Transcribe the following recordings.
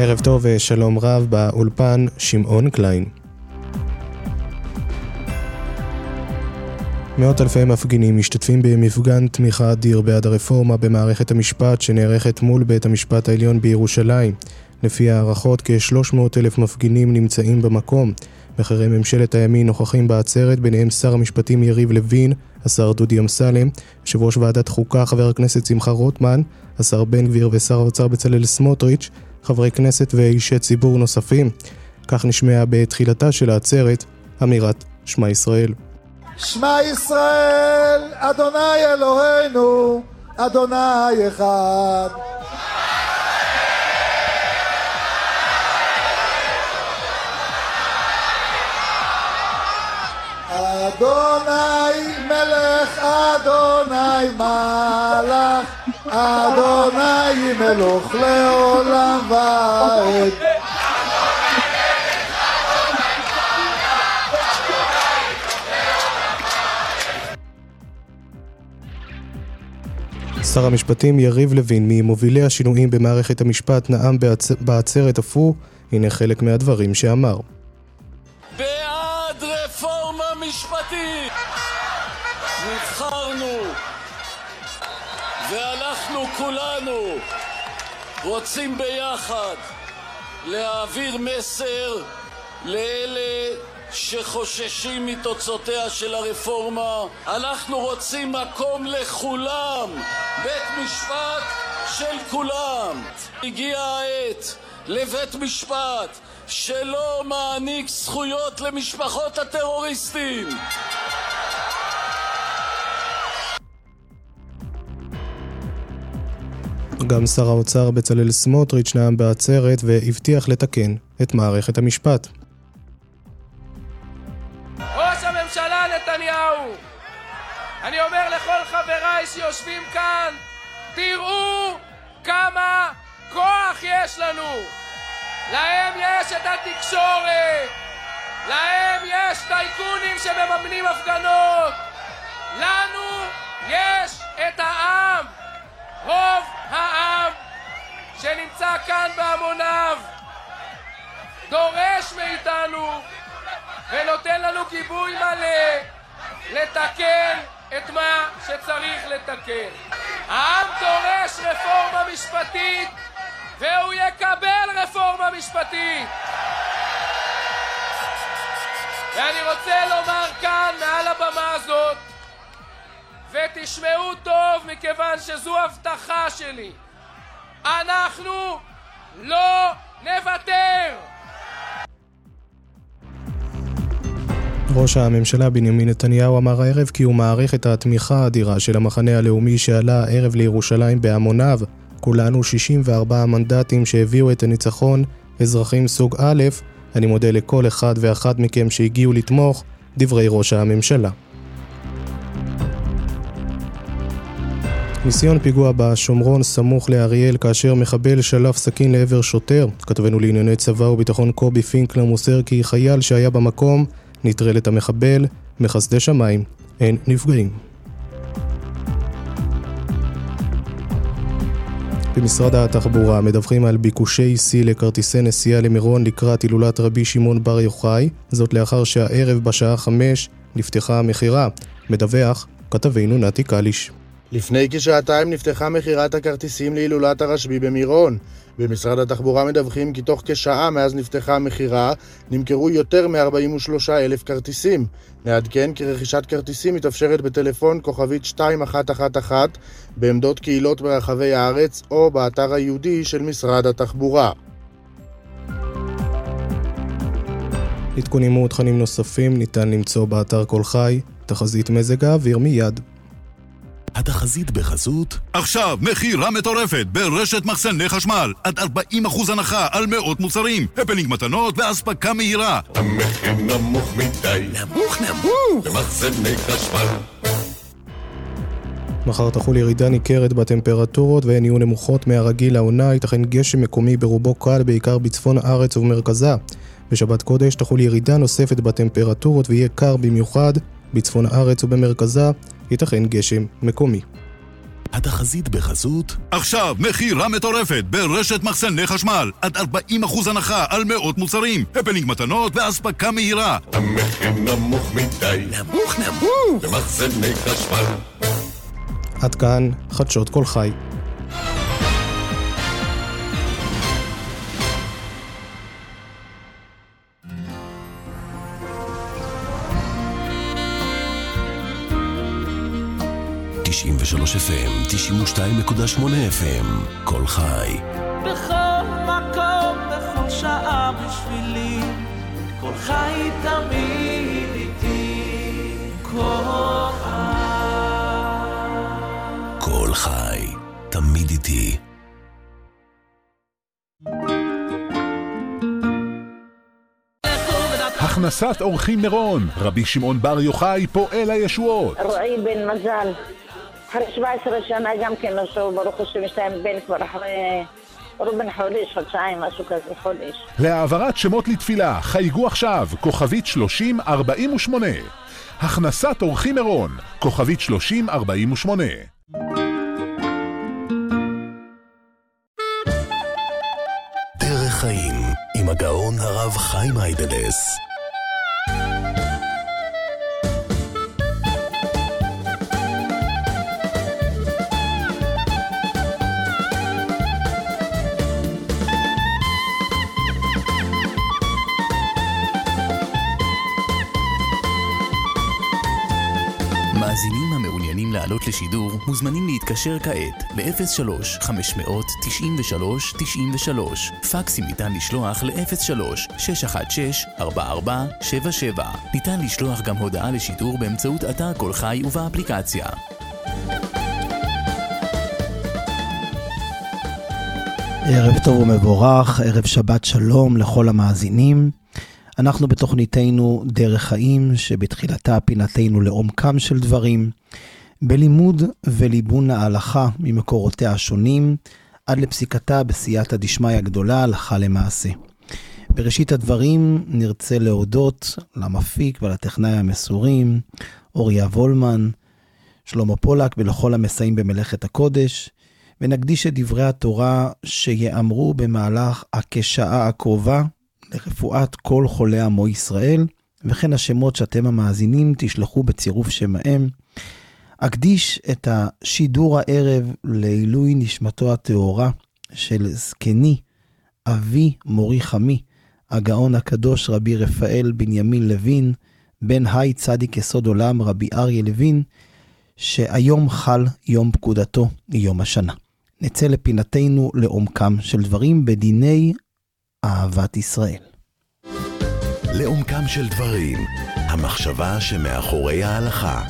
ערב טוב ושלום רב, באולפן שמעון קליין. מאות אלפי מפגינים משתתפים במפגן תמיכה אדיר בעד הרפורמה במערכת המשפט שנערכת מול בית המשפט העליון בירושלים. לפי הערכות כ-300,000 מפגינים נמצאים במקום. בכירי ממשלת הימין נוכחים בעצרת, ביניהם שר המשפטים יריב לוין, השר דודי אמסלם, יושב ראש ועדת חוקה חבר הכנסת שמחה רוטמן, השר בן גביר ושר האוצר בצלאל סמוטריץ', חברי כנסת ואישי ציבור נוספים. כך נשמעה בתחילתה של העצרת אמירת שמע ישראל. שמע ישראל, אדוני אלוהינו, אדוני אחד. אדוני מלך, אדוני מלך, אדוני מלוך לעולם ועד. שר המשפטים יריב לוין, ממובילי השינויים במערכת המשפט, נאם בעצרת אף הוא. הנה חלק מהדברים שאמר. בעד רפורמה משפטית נבחרנו ואנחנו כולנו רוצים ביחד להעביר מסר לאלה שחוששים מתוצאותיה של הרפורמה. אנחנו רוצים מקום לכולם, בית משפט של כולם. הגיעה העת לבית משפט שלא מעניק זכויות למשפחות הטרוריסטים. גם שר האוצר בצלאל סמוטריץ' נאם בעצרת והבטיח לתקן את מערכת המשפט. ראש הממשלה נתניהו, אני אומר לכל חבריי שיושבים כאן, תראו כמה כוח יש לנו. להם יש את התקשורת, להם יש טייקונים שמממנים הפגנות, לנו יש את העם, רוב העם שנמצא כאן בהמוניו דורש מאיתנו ונותן לנו גיבוי מלא לתקן את מה שצריך לתקן. העם דורש רפורמה משפטית והוא יקבל רפורמה משפטית. ואני רוצה לומר כאן מעל הבמה הזאת, ותשמעו טוב מכיוון שזו הבטחה שלי, אנחנו לא נוותר. ראש הממשלה בנימין נתניהו אמר הערב כי הוא מעריך את התמיכה האדירה של המחנה הלאומי שעלה הערב לירושלים בהמוניו. כולנו 64 מנדטים שהביאו את הניצחון, אזרחים סוג א'. אני מודה לכל אחד ואחת מכם שהגיעו לתמוך. דברי ראש הממשלה. ניסיון פיגוע בשומרון סמוך לאריאל כאשר מחבל שלף סכין לעבר שוטר. כתבנו לענייני צבא וביטחון קובי פינקלר מוסר כי חייל שהיה במקום נטרל את המחבל. מחסדי שמיים אין נפגעים. במשרד התחבורה מדווחים על ביקושי שיא לכרטיסי נסיעה למירון לקראת הילולת רבי שמעון בר יוחאי, זאת לאחר שהערב בשעה 5 נפתחה המכירה. מדווח כתבנו נתי קליש. לפני כשעתיים נפתחה מכירת הכרטיסים להילולת הרשב"י במירון. במשרד התחבורה מדווחים כי תוך כשעה מאז נפתחה המכירה נמכרו יותר מ-43,000 כרטיסים. נעדכן כי רכישת כרטיסים מתאפשרת בטלפון כוכבית 2111 בעמדות קהילות ברחבי הארץ או באתר הייעודי של משרד התחבורה. עדכונים ותכנים נוספים ניתן למצוא באתר כל חי. תחזית מזג האוויר מיד. התחזית בחסות עכשיו מחירה מטורפת ברשת מחסני חשמל עד 40% הנחה על מאות מוצרים, הפלינג מתנות ואספקה מהירה. המחיר נמוך מדי, נמוך במחסני חשמל. מחר תחול ירידה ניכרת בטמפרטורות והן יהיו נמוכות מהרגיל לעונה. ייתכן גשם מקומי ברובו קל בעיקר בצפון הארץ ובמרכזה. בשבת קודש תחול ירידה נוספת בטמפרטורות ויהיה קר במיוחד בצפון הארץ ובמרכזה. ייתכן גשם מקומי. התחזית בחסות עכשיו מחירה מטורפת ברשת מחסני חשמל עד 40% הנחה על מאות מוצרים, הפלינג מתנות ואספקה מהירה. המחיר נמוך מדי, נמוך במחסני חשמל. עד כאן חדשות כל חי. FM, 92.8 FM, כל חי. בכל מקום, בכל שעה בשבילי, כל חי תמיד איתי, כל חי. כל חי, תמיד איתי. הכנסת אורחים מירון, רבי שמעון בר יוחאי פועל הישועות. רועי בן מזל. אחרי 17 שנה גם כן לא שוב, ברוך השם 2 בן כבר אחרי רובן חודש, חודשיים, משהו כזה, חודש. להעברת שמות לתפילה, חייגו עכשיו, כוכבית 3048. הכנסת אורחים מירון, כוכבית 3048. דרך חיים, עם הגאון הרב חיים היידלס. מאזינים המעוניינים לעלות לשידור מוזמנים להתקשר כעת ל-03-593-93-93. פקסים ניתן לשלוח ל-03-616-4477. ניתן לשלוח גם הודעה לשידור באמצעות אתר כל חי ובאפליקציה. ערב טוב ומבורך, ערב שבת שלום לכל המאזינים. אנחנו בתוכניתנו דרך חיים, שבתחילתה פינתנו לעומקם של דברים, בלימוד וליבון ההלכה ממקורותיה השונים, עד לפסיקתה בסייעתא דשמיא הגדולה, הלכה למעשה. בראשית הדברים נרצה להודות למפיק ולטכנאי המסורים, אוריה וולמן, שלמה פולק ולכל המסייעים במלאכת הקודש, ונקדיש את דברי התורה שיאמרו במהלך כשעה הקרובה, לרפואת כל חולי עמו ישראל, וכן השמות שאתם המאזינים תשלחו בצירוף שמהם. אקדיש את השידור הערב לעילוי נשמתו הטהורה של זקני, אבי מורי חמי, הגאון הקדוש רבי רפאל בנימין לוין, בן היי צדיק יסוד עולם רבי אריה לוין, שהיום חל יום פקודתו, יום השנה. נצא לפינתנו לעומקם של דברים בדיני אהבת ישראל. לעומקם של דברים, המחשבה שמאחורי ההלכה.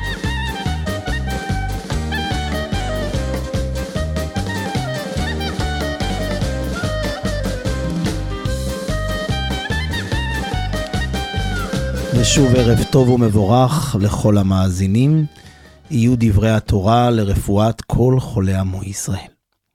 ושוב ערב טוב ומבורך לכל המאזינים. יהיו דברי התורה לרפואת כל חולי עמו ישראל.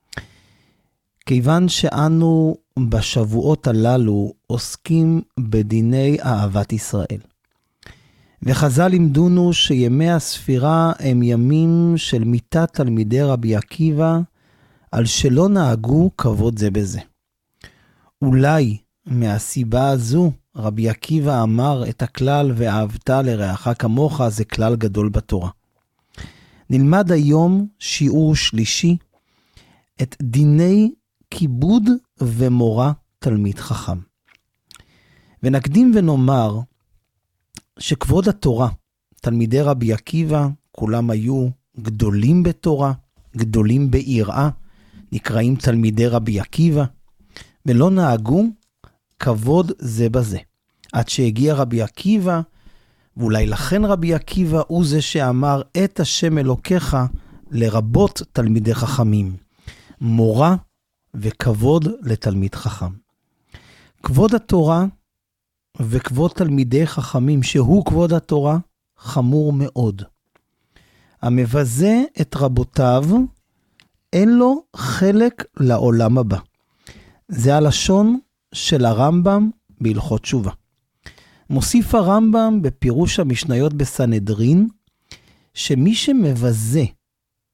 כיוון שאנו בשבועות הללו עוסקים בדיני אהבת ישראל. וחז"ל לימדונו שימי הספירה הם ימים של מיתת תלמידי רבי עקיבא, על שלא נהגו כבוד זה בזה. אולי מהסיבה הזו רבי עקיבא אמר את הכלל ואהבת לרעך כמוך, זה כלל גדול בתורה. נלמד היום שיעור שלישי, את דיני כיבוד ומורה תלמיד חכם. ונקדים ונאמר שכבוד התורה, תלמידי רבי עקיבא, כולם היו גדולים בתורה, גדולים ביראה, נקראים תלמידי רבי עקיבא, ולא נהגו כבוד זה בזה. עד שהגיע רבי עקיבא, ואולי לכן רבי עקיבא הוא זה שאמר את השם אלוקיך לרבות תלמידי חכמים. מורה וכבוד לתלמיד חכם. כבוד התורה וכבוד תלמידי חכמים, שהוא כבוד התורה, חמור מאוד. המבזה את רבותיו, אין לו חלק לעולם הבא. זה הלשון של הרמב"ם בהלכות תשובה. מוסיף הרמב"ם בפירוש המשניות בסנהדרין, שמי שמבזה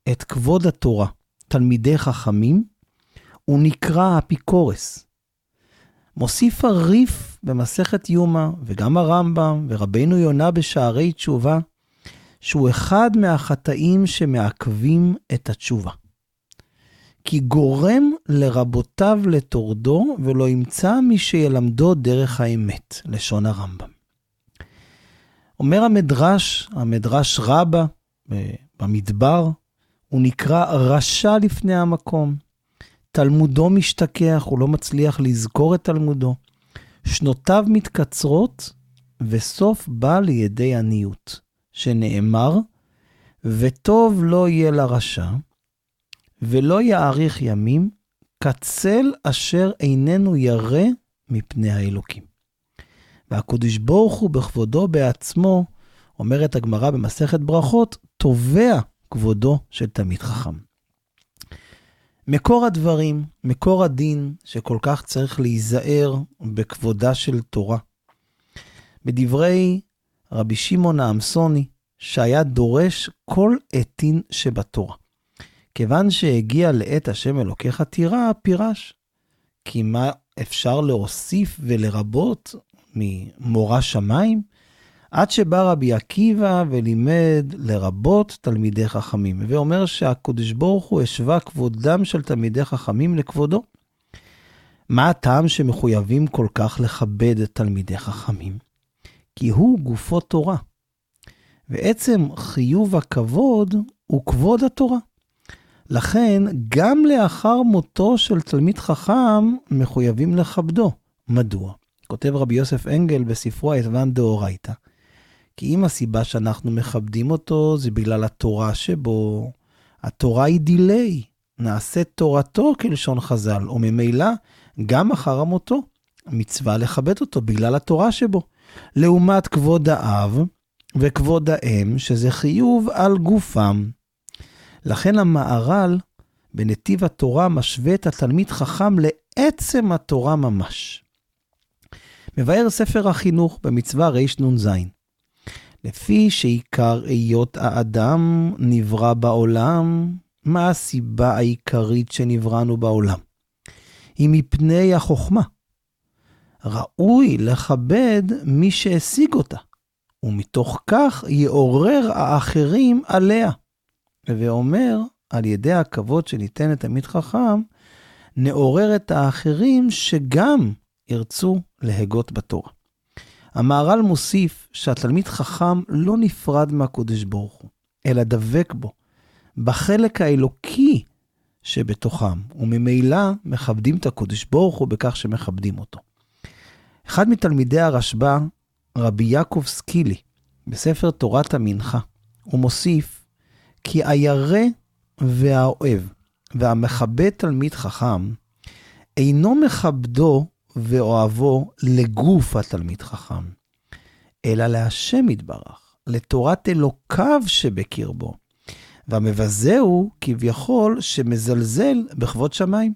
את כבוד התורה, תלמידי חכמים, הוא נקרא אפיקורס. מוסיף הריף במסכת יומא, וגם הרמב"ם, ורבינו יונה בשערי תשובה, שהוא אחד מהחטאים שמעכבים את התשובה. כי גורם לרבותיו לתורדו, ולא ימצא מי שילמדו דרך האמת, לשון הרמב"ם. אומר המדרש רבה במדבר, הוא נקרא רשע לפני המקום. תלמודו משתכח, הוא לא מצליח לזכור את תלמודו. שנותיו מתקצרות, וסוף בא לידי עניות, שנאמר, וטוב לא יהיה לרשע, ולא יאריך ימים, קצל אשר איננו ירא מפני האלוקים. והקדוש ברוך הוא בכבודו בעצמו, אומרת הגמרא במסכת ברכות, תובע כבודו של תלמיד חכם. מקור הדברים, מקור הדין, שכל כך צריך להיזהר בכבודה של תורה. בדברי רבי שמעון העמסוני, שהיה דורש כל עתין שבתורה. כיוון שהגיע לעת השם אלוקיך תירא, פירש. כי מה אפשר להוסיף ולרבות ממורה שמיים? עד שבא רבי עקיבא ולימד לרבות תלמידי חכמים. ואומר שהקדוש ברוך הוא השווה כבודם של תלמידי חכמים לכבודו. מה הטעם שמחויבים כל כך לכבד את תלמידי חכמים? כי הוא גופו תורה. ועצם חיוב הכבוד הוא כבוד התורה. לכן גם לאחר מותו של תלמיד חכם מחויבים לכבדו. מדוע? כותב רבי יוסף אנגל בספרו העזבן דאורייתא. כי אם הסיבה שאנחנו מכבדים אותו זה בגלל התורה שבו, התורה היא דילי, נעשה תורתו כלשון חז"ל, או ממילא גם אחר מותו, מצווה לכבד אותו בגלל התורה שבו. לעומת כבוד האב וכבוד האם, שזה חיוב על גופם. לכן המהר"ל בנתיב התורה משווה את התלמיד חכם לעצם התורה ממש. מבאר ספר החינוך במצווה רנ"ז. לפי שעיקר היות האדם נברא בעולם, מה הסיבה העיקרית שנבראנו בעולם? היא מפני החוכמה. ראוי לכבד מי שהשיג אותה, ומתוך כך יעורר האחרים עליה. ואומר, על ידי הכבוד שניתן לתלמיד חכם, נעורר את האחרים שגם ירצו להגות בתורה. המהר"ל מוסיף שהתלמיד חכם לא נפרד מהקדוש ברוך הוא, אלא דבק בו, בחלק האלוקי שבתוכם, וממילא מכבדים את הקדוש ברוך הוא בכך שמכבדים אותו. אחד מתלמידי הרשב"א, רבי יעקב סקילי, בספר תורת המנחה, הוא מוסיף, כי הירא והאוהב והמכבד תלמיד חכם, אינו מכבדו ואוהבו לגוף התלמיד חכם, אלא להשם יתברך, לתורת אלוקיו שבקרבו, והמבזהו כביכול שמזלזל בכבוד שמיים.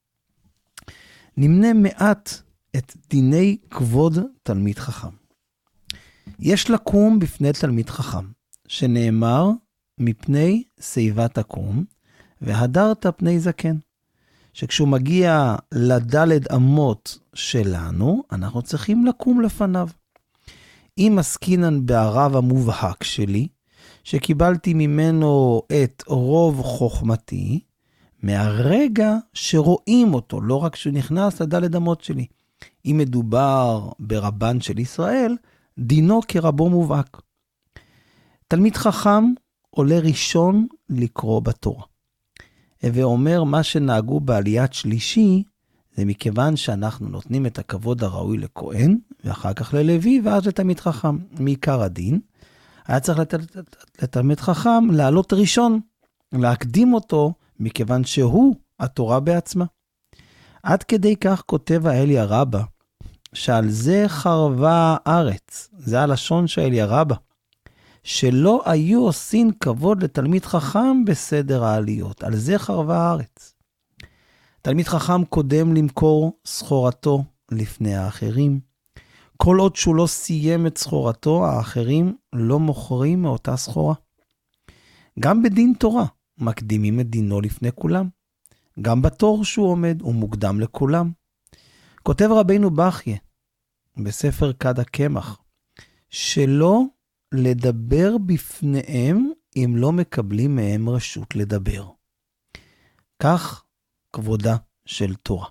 נמנה מעט את דיני כבוד תלמיד חכם. יש לקום בפני תלמיד חכם, שנאמר מפני שיבת תקום, והדרת פני זקן. שכשהוא מגיע לדלת אמות שלנו, אנחנו צריכים לקום לפניו. אם עסקינן בערב המובהק שלי, שקיבלתי ממנו את רוב חוכמתי, מהרגע שרואים אותו, לא רק שהוא נכנס לדלת אמות שלי. אם מדובר ברבן של ישראל, דינו כרבו מובהק. תלמיד חכם עולה ראשון לקרוא בתורה. ואומר מה שנהגו בעליית שלישי, זה מכיוון שאנחנו נותנים את הכבוד הראוי לכהן, ואחר כך ללוי, ואז לתלמיד חכם. מעיקר הדין, היה צריך לתלמיד חכם לעלות ראשון, להקדים אותו, מכיוון שהוא התורה בעצמה. עד כדי כך כותב האליה רבא, שעל זה חרבה הארץ, זה הלשון של האליה רבא, שלא היו עושים כבוד לתלמיד חכם בסדר העליות. על זה חרבה הארץ. תלמיד חכם קודם למכור סחורתו לפני האחרים. כל עוד שהוא לא סיים את סחורתו, האחרים לא מוכרים מאותה סחורה. גם בדין תורה מקדימים את דינו לפני כולם. גם בתור שהוא עומד הוא מוקדם לכולם. כותב רבינו בכיה בספר כד הקמח, שלא לדבר בפניהם אם לא מקבלים מהם רשות לדבר. כך כבודה של תורה.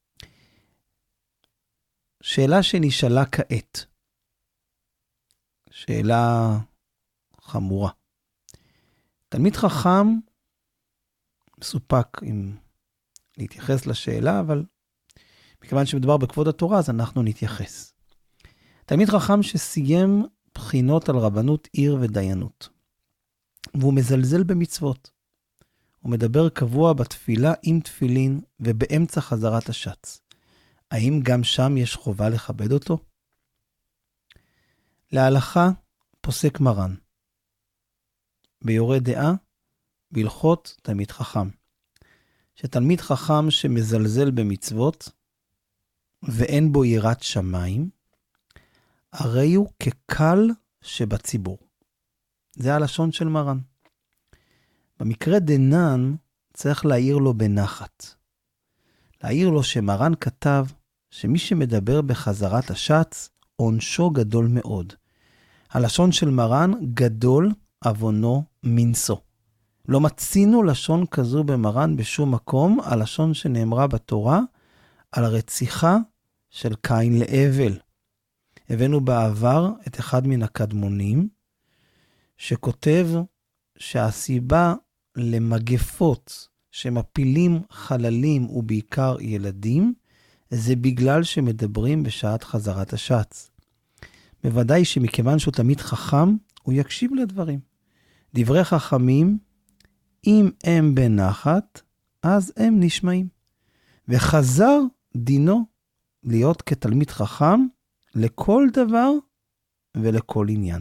שאלה שנשאלה כעת, שאלה חמורה. תלמיד חכם מסופק אם להתייחס לשאלה, אבל מכיוון שמדובר בכבוד התורה, אז אנחנו נתייחס. תלמיד חכם שסיים בחינות על רבנות עיר ודיינות, והוא מזלזל במצוות. הוא מדבר קבוע בתפילה עם תפילין ובאמצע חזרת השץ. האם גם שם יש חובה לכבד אותו? להלכה פוסק מרן, ביורה דעה, בהלכות תלמיד חכם, שתלמיד חכם שמזלזל במצוות ואין בו יראת שמיים, הרי הוא כקל שבציבור. זה הלשון של מרן. במקרה דנן צריך להעיר לו בנחת. להעיר לו שמרן כתב שמי שמדבר בחזרת השץ, עונשו גדול מאוד. הלשון של מרן גדול עוונו מנסו. לא מצינו לשון כזו במרן בשום מקום, הלשון שנאמרה בתורה על הרציחה של קין להבל. הבאנו בעבר את אחד מן הקדמונים, שכותב שהסיבה למגפות שמפילים חללים ובעיקר ילדים, זה בגלל שמדברים בשעת חזרת השץ. בוודאי שמכיוון שהוא תמיד חכם, הוא יקשיב לדברים. דברי חכמים, אם הם בנחת, אז הם נשמעים. וחזר דינו להיות כתלמיד חכם לכל דבר ולכל עניין.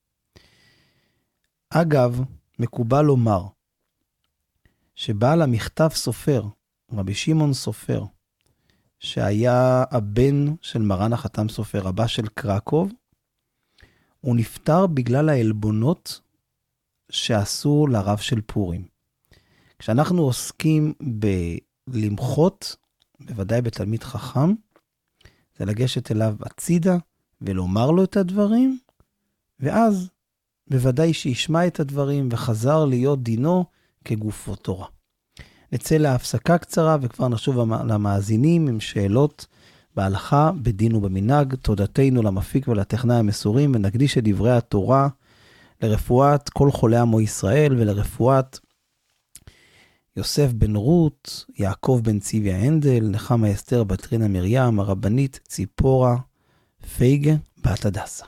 אגב, מקובל לומר, שבעל המכתב סופר, רבי שמעון סופר, שהיה הבן של מרן החתם סופר, רבה של קרקוב, הוא נפטר בגלל העלבונות שעשו לרב של פורים. כשאנחנו עוסקים בלמחות, בוודאי בתלמיד חכם, זה לגשת אליו הצידה ולומר לו את הדברים, ואז בוודאי שישמע את הדברים וחזר להיות דינו כגופו תורה. נצא להפסקה קצרה וכבר נשוב למאזינים עם שאלות בהלכה, בדין ובמנהג. תודתנו למפיק ולטכנאי המסורים, ונקדיש את דברי התורה לרפואת כל חולי עמו ישראל ולרפואת יוסף בן רות, יעקב בן צביה הנדל, נחמה אסתר בת רינה מרים, הרבנית ציפורה פייגה בת הדסה.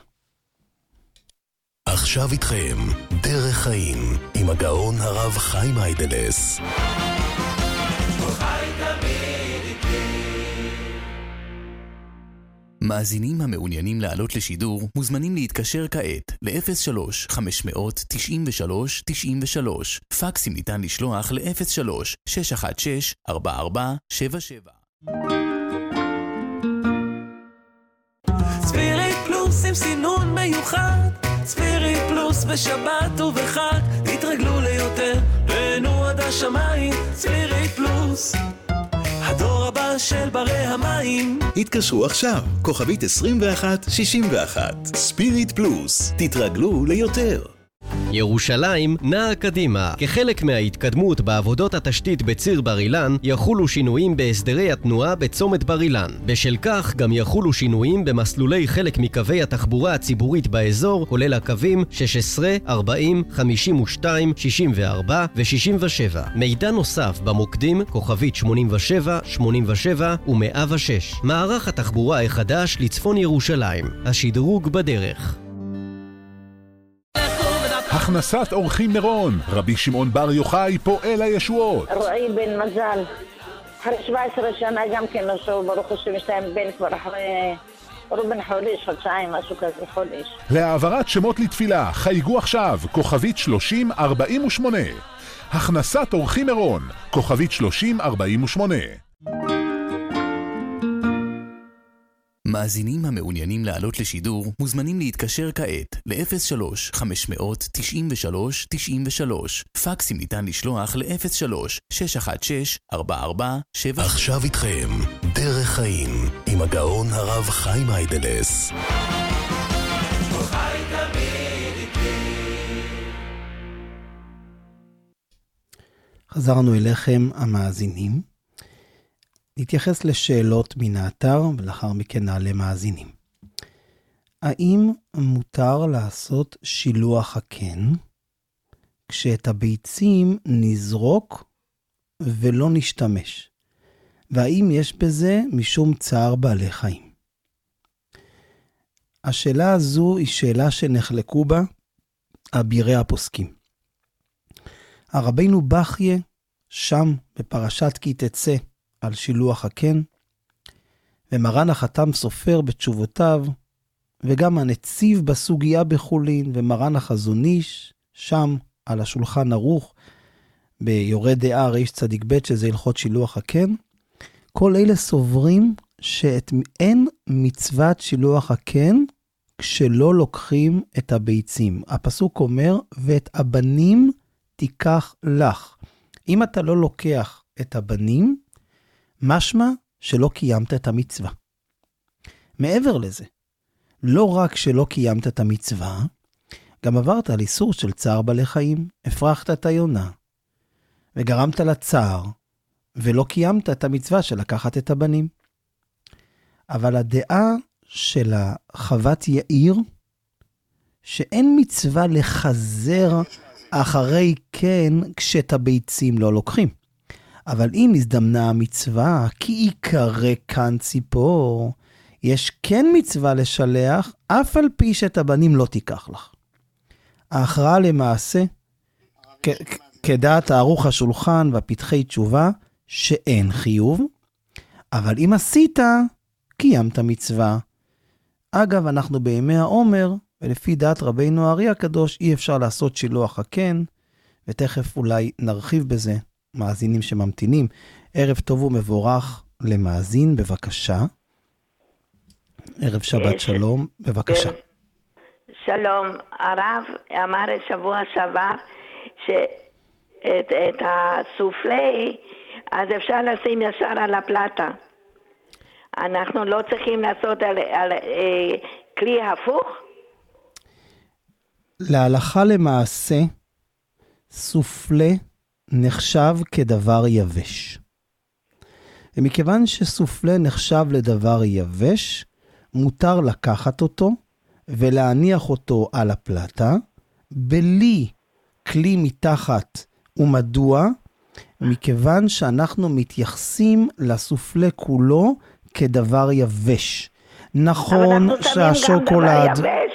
עכשיו איתכם דרך חיים עם הגאון הרב חיים היידלס. מאזינים המעוניינים לעלות לשידור מוזמנים להתקשר כעת ל-03-593-93-93. פקסים ניתן לשלוח ל-03-616-4477. ספיריט פלוס עם סינון מיוחד, ספיריט פלוס בשבת ובחג, תתרגלו ליותר, תהנו עד השמיים. ספיריט פלוס, הדור הבא של ברי המים. התקשרו עכשיו, כוכבית 2161. ספיריט פלוס, תתרגלו ליותר. ירושלים נעה קדימה. כחלק מההתקדמות בעבודות התשתית בציר בר אילן, יחולו שינויים בהסדרי התנועה בצומת בר אילן. בשל כך גם יחולו שינויים במסלולי חלק מקווי התחבורה הציבורית באזור, כולל הקווים 16, 40, 52, 64 ו-67. מידע נוסף במוקדים כוכבית 87, 87 ו-106. מערך התחבורה החדש לצפון ירושלים. השדרוג בדרך. הכנסת אורחים מירון, רבי שמעון בר יוחאי פועל הישועות. רועי בן מזל, אחרי 17 שנה גם כן לא שוב, ברוך השם יש להם בן כבר אחרי רובן חודש, חודשיים, משהו כזה, חודש. להעברת שמות לתפילה, חייגו עכשיו, כוכבית 3048. הכנסת אורחים מירון, כוכבית 3048. מאזינים המעוניינים לעלות לשידור מוזמנים להתקשר כעת ל-03-593-93-93. פקסים ניתן לשלוח ל-03-616-4477. עכשיו איתכם דרך חיים עם הגאון הרב חיים היידלס. חזרנו אליכם המאזינים. נתייחס לשאלות מן האתר ולאחר מכן נעלה מאזינים. האם מותר לעשות שילוח הקן כשאת הביצים נזרוק ולא נשתמש? והאם יש בזה משום צער בעלי חיים? השאלה הזו היא שאלה שנחלקו בה אבירי הפוסקים. הרבינו בחיה שם בפרשת כי תצא על שילוח הקן, ומרן החתם סופר בתשובותיו, וגם הנציב בסוגיה בחולין, ומרן החזון איש שם על השולחן ערוך ביורה דעה ריש צדיק ב' שזה הלכות שילוח הקן. כל אלה סוברים שאין מצוות שילוח הקן כשלא לוקחים את הביצים. הפסוק אומר, ואת הבנים תיקח לך. אם אתה לא לוקח את הבנים, משמע שלא קיימת את המצווה. מעבר לזה, לא רק שלא קיימת את המצווה, גם עברת על איסור של צער בעלי חיים, הפרחת את היונה, וגרמת לצער, ולא קיימת את המצווה של לקחת את הבנים. אבל הדעה של חוות יאיר, שאין מצווה לחזר אחרי כן כשאת הביצים לא לוקחים. אבל אם הזדמנה המצווה, כי יקרא כאן ציפור, יש כן מצווה לשלח, אף על פי שאת הבנים לא תיקח לך. ההכרעה למעשה, כדעת הערוך השולחן והפתחי תשובה, שאין חיוב, אבל אם עשית, קיימת מצווה. אגב, אנחנו בימי העומר, ולפי דעת רבינו הארי הקדוש, אי אפשר לעשות שילוח הקן, ותכף אולי נרחיב בזה. מאזינים שממתינים. ערב טוב ומבורך למאזין, בבקשה. ערב שבת שלום, בבקשה. שלום, הרב אמר שבוע שעבר שאת הסופלי אז אפשר לשים ישר על הפלטה. אנחנו לא צריכים לעשות על כלי הפוך? להלכה למעשה, סופלי נחשב כדבר יבש. ומכיוון שסופלה נחשב לדבר יבש, מותר לקחת אותו ולהניח אותו על הפלטה, בלי כלי מתחת. ומדוע? מכיוון שאנחנו מתייחסים לסופלה כולו כדבר יבש. נכון שהשוקולד...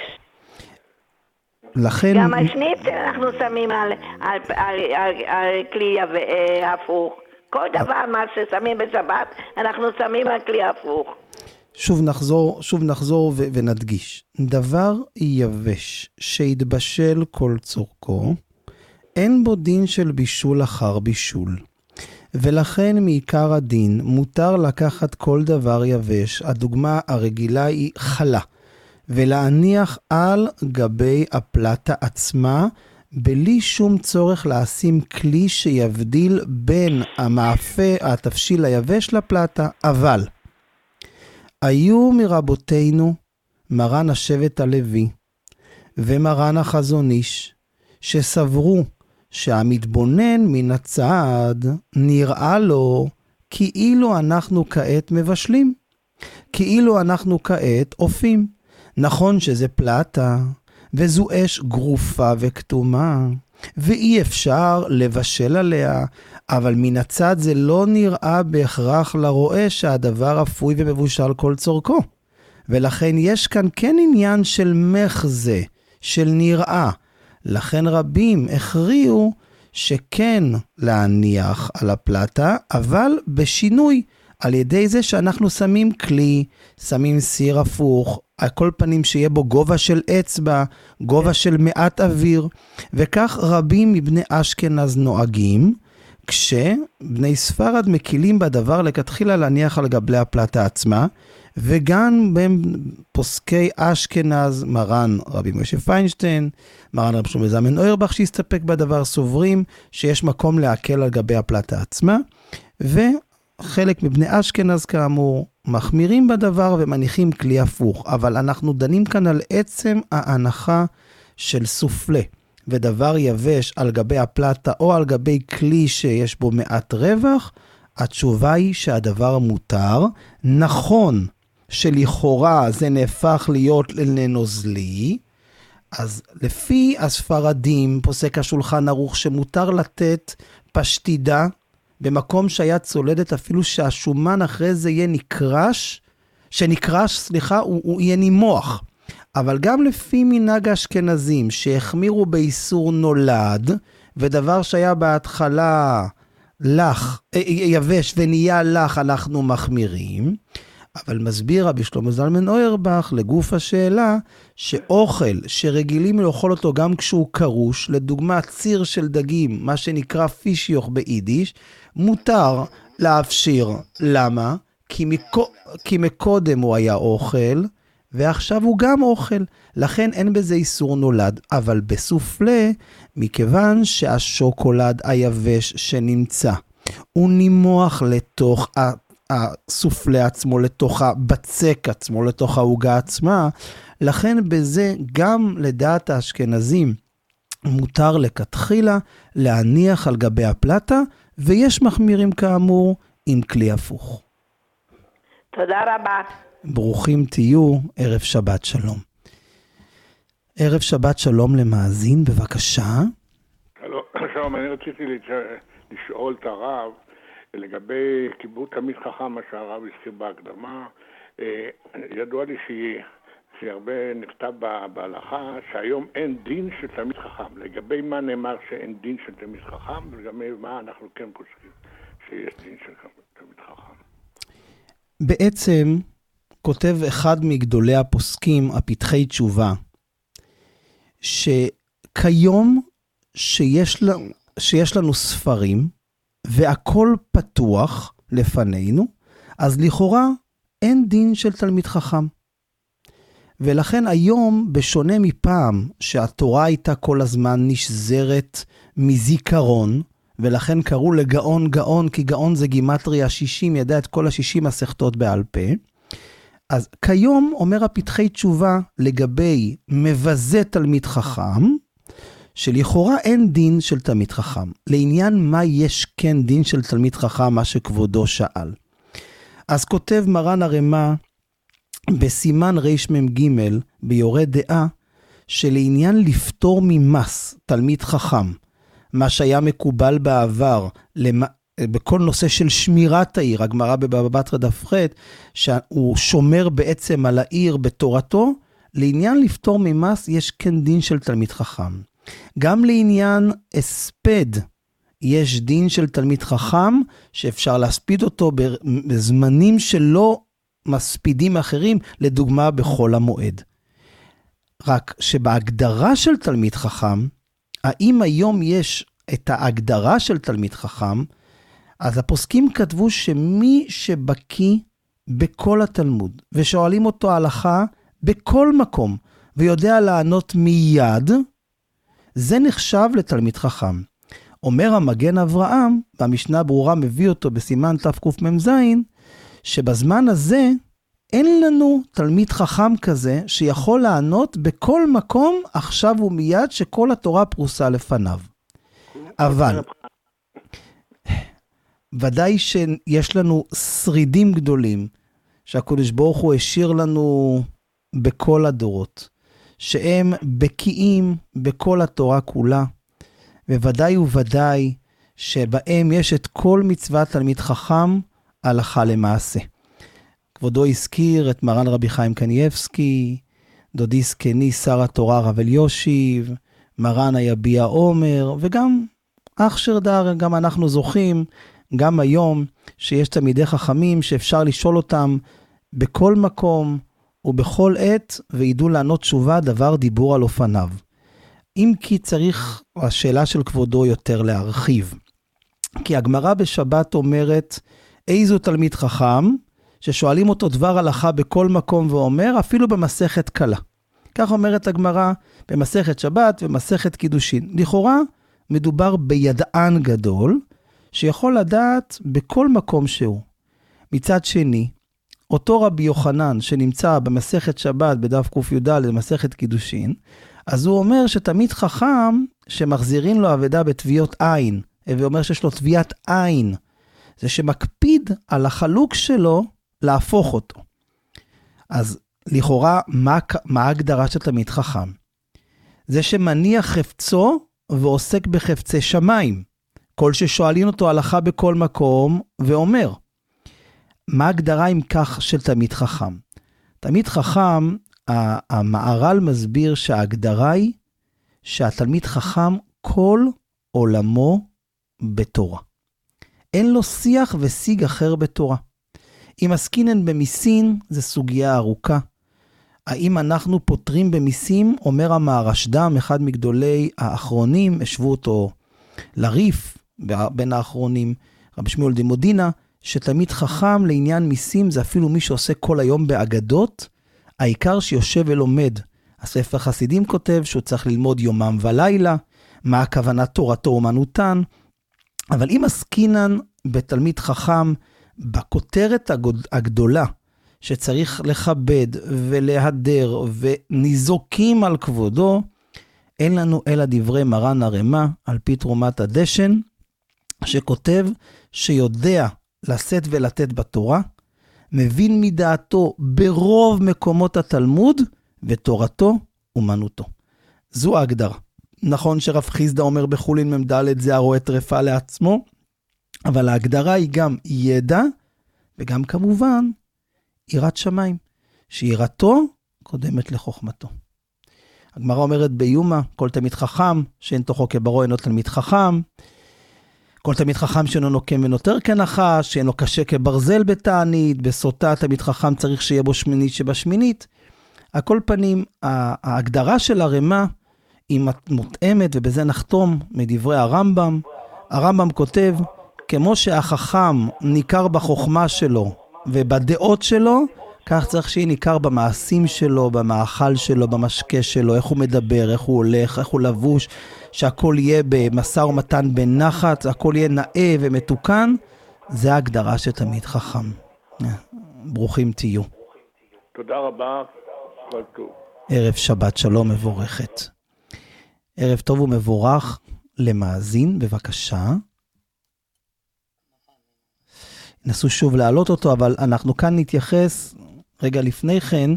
לכן... גם השניט אנחנו שמים על כלי הפוך. כל דבר מה ששמים בשבת, אנחנו שמים על כלי הפוך. שוב נחזור ונדגיש. דבר יבש שהתבשל כל צורכו, אין בו דין של בישול אחר בישול. ולכן מעיקר הדין מותר לקחת כל דבר יבש. הדוגמה הרגילה היא חלה. ולהניח על גבי הפלטה עצמה, בלי שום צורך לשים כלי שיבדיל בין המאפה, התבשיל היבש לפלטה. אבל היו מרבותינו מרן השבט הלוי ומרן החזון איש, שסברו שהמתבונן מן הצד נראה לו כאילו אנחנו כעת מבשלים, כאילו אנחנו כעת אופים. נכון שזה פלטה, וזו אש גרופה וכתומה, ואי אפשר לבשל עליה, אבל מן הצד זה לא נראה בהכרח לרואה שהדבר אפוי ומבושל כל צורכו. ולכן יש כאן כן עניין של מחזה, של נראה. לכן רבים הכריעו שכן להניח על הפלטה, אבל בשינוי, על ידי זה שאנחנו שמים כלי, שמים סיר הפוך, על כל פנים שיהיה בו גובה של אצבע, גובה של מעט אוויר, וכך רבים מבני אשכנז נוהגים, כשבני ספרד מקילים בדבר לכתחילה להניח על גבי הפלטה עצמה, וגם בין פוסקי אשכנז, מרן רבי משה פיינשטיין, מרן רבי שלמה זלמן אוירבך שהסתפק בדבר, סוברים שיש מקום להקל על גבי הפלטה עצמה, וחלק מבני אשכנז כאמור מחמירים בדבר ומניחים כלי הפוך, אבל אנחנו דנים כאן על עצם ההנחה של סופלה, ודבר יבש על גבי הפלטה או על גבי כלי שיש בו מעט רווח, התשובה היא שהדבר מותר. נכון שלכאורה זה נהפך להיות לנוזלי, אז לפי הספרדים פוסק השולחן ערוך שמותר לתת פשטידה במקום שהיה צולדת, אפילו שהשומן אחרי זה יהיה שנקרש, הוא יהיה נימוח. אבל גם לפי מנהג האשכנזים שהחמירו באיסור נולד, ודבר שהיה בהתחלה לח, יבש ונהיה לח, אנחנו מחמירים. אבל מסביר רבי שלמה זלמן אוירבך לגוף השאלה, שאוכל שרגילים לאכול אותו גם כשהוא קרוש, לדוגמה ציר של דגים, מה שנקרא פישיוך ביידיש, מותר להפשיר. למה? כי מקודם הוא היה אוכל, ועכשיו הוא גם אוכל, לכן אין בזה איסור נולד. אבל בסופלה, מכיוון שהשוקולד היבש שנמצא, הוא נימוח לתוך הסופלה עצמו, לתוך הבצק עצמו, לתוך העוגה עצמה, לכן בזה גם לדעת האשכנזים מותר לכתחילה להניח על גבי הפלטה, ויש מחמירים כאמור עם כלי הפוך. תודה רבה. ברוכים תהיו, ערב שבת שלום. ערב שבת שלום למאזין, בבקשה. שלום, אני רציתי לשאול את הרב לגבי כיבוד תלמיד חכם, מה שהרב הזכיר בהקדמה. ידוע לי שהרבה נכתב בהלכה שהיום אין דין של תלמיד חכם. לגבי מה נאמר שאין דין של תלמיד חכם, ולגבי מה אנחנו כן פוסקים שיש דין של תלמיד חכם. בעצם כותב אחד מגדולי הפוסקים, הפתחי תשובה, שכיום שיש לנו ספרים, והכל פתוח לפנינו, אז לכאורה אין דין של תלמיד חכם. ולכן היום, בשונה מפעם, שהתורה הייתה כל הזמן נשזרת מזיכרון, ולכן קראו לגאון גאון, כי גאון זה גימטריה 60, ידע את כל 60 מסכתות בעל פה. אז כיום אומר הפתחי תשובה לגבי מבזה תלמיד חכם, שלכאורה אין דין של תלמיד חכם. לעניין מה יש כן דין של תלמיד חכם, מה שכבודו שאל. אז כותב מרן הרמ"א בסימן רמ"ג ביורה דעה, שלעניין לפטור ממס תלמיד חכם, מה שהיה מקובל בעבר בכל נושא של שמירת העיר, הגמרא בבבא בתרא דף ח', שהוא שומר בעצם על העיר בתורתו, לעניין לפטור ממס יש כן דין של תלמיד חכם. גם לעניין הספד יש דין של תלמיד חכם, שאפשר להספיד אותו בזמנים שלא מספידים אחרים, לדוגמה בחול המועד. רק שבהגדרה של תלמיד חכם, האם היום יש את ההגדרה של תלמיד חכם, אז הפוסקים כתבו שמי שבקי בכל התלמוד, ושואלים אותו הלכה בכל מקום, ויודע לענות מיד, זה נחשב לתלמיד חכם. אומר המגן אברהם, במשנה ברורה מביא אותו בסימן תקמ"ז, שבזמן הזה אין לנו תלמיד חכם כזה שיכול לענות בכל מקום עכשיו ומיד שכל התורה פרוסה לפניו. אבל ודאי שיש לנו שרידים גדולים שהקדוש ברוך הוא השאיר לנו בכל הדורות, שהם בקיאים בכל התורה כולה, וודאי וודאי שבהם יש את כל מצוות תלמיד חכם הלכה למעשה. כבודו הזכיר את מרן רבי חיים קניאבסקי, דודי זקני שר התורה רב אליושיב, מרן היביע עומר, וגם אח שרדר, גם אנחנו זוכים, גם היום שיש תלמידי חכמים שאפשר לשאול אותם בכל מקום ובכל עת, וידעו לענות תשובה דבר דיבור על אופניו. אם כי צריך השאלה של כבודו יותר להרחיב. כי הגמרא בשבת אומרת, איזו תלמיד חכם ששואלים אותו דבר הלכה בכל מקום ואומר, אפילו במסכת קלה. כך אומרת הגמרא במסכת שבת ומסכת קידושין. לכאורה מדובר בידען גדול, שיכול לדעת בכל מקום שהוא. מצד שני, אותו רבי יוחנן שנמצא במסכת שבת בדף ק"ד למסכת קידושין, אז הוא אומר שתמיד חכם שמחזירים לו אבדה בתביעות עין, ואומר שיש לו תביעת עין, זה שמקפיד על החלוק שלו להפוך אותו. אז לכאורה, מה ההגדרה של תמיד חכם? זה שמניח חפצו ועוסק בחפצי שמיים, כל ששואלים אותו הלכה בכל מקום ואומר. מה ההגדרה אם כך של תמיד חכם? תמיד חכם, המערל מסביר שההגדרה היא שהתלמיד חכם כל עולמו בתורה. אין לו שיח ושיג אחר בתורה. אם עסקינן במיסין, זה סוגיה ארוכה. האם אנחנו פותרים במיסים, אומר המהרשד"ם, אחד מגדולי האחרונים, השוו אותו לריף, בין האחרונים, רבי שמואל דימודינה, שתמיד חכם לעניין מיסים, זה אפילו מי שעושה כל היום באגדות, העיקר שיושב ולומד. הספר חסידים כותב שהוא צריך ללמוד יומם ולילה, מה הכוונה תורתו אומנותן, אבל אם עסקינן בתלמיד חכם, בכותרת הגדולה, שצריך לכבד ולהדר וניזוקים על כבודו, אין לנו אלא דברי מרן הרמ"א על פי תרומת הדשן, שכותב שיודע לשאת ולתת בתורה, מבין מדעתו ברוב מקומות התלמוד, ותורתו אומנותו. זו ההגדרה. נכון שרב חיסדא אומר בחולין מ"ד זה הרואה טרפה לעצמו, אבל ההגדרה היא גם ידע, וגם כמובן יראת שמיים, שיראתו קודמת לחוכמתו. הגמרא אומרת ביומא, כל תלמיד חכם, שאין תוכו כברו אינו תלמיד חכם, כל תלמיד חכם שאינו נוקם ונותר כנחש, שאינו קשה כברזל בתענית, בסוטה תלמיד חכם צריך שיהיה בו שמינית שבשמינית. על כל פנים, ההגדרה של הרמ"א היא מותאמת, ובזה נחתום מדברי הרמב"ם. הרמב"ם כותב, כמו שהחכם ניכר בחוכמה שלו ובדעות שלו, כך צריך שיהיה ניכר במעשים שלו, במאכל שלו, במשקה שלו, איך הוא מדבר, איך הוא הולך, איך הוא לבוש, שהכל יהיה במשא ומתן בנחת, הכל יהיה נאה ומתוקן. זה ההגדרה שתמיד חכם. ברוכים תהיו. תודה רבה, כל טוב. ערב שבת שלום מבורכת. ערב טוב ומבורך למאזין, בבקשה. נסו שוב להעלות אותו, אבל אנחנו כאן נתייחס, רגע לפני כן,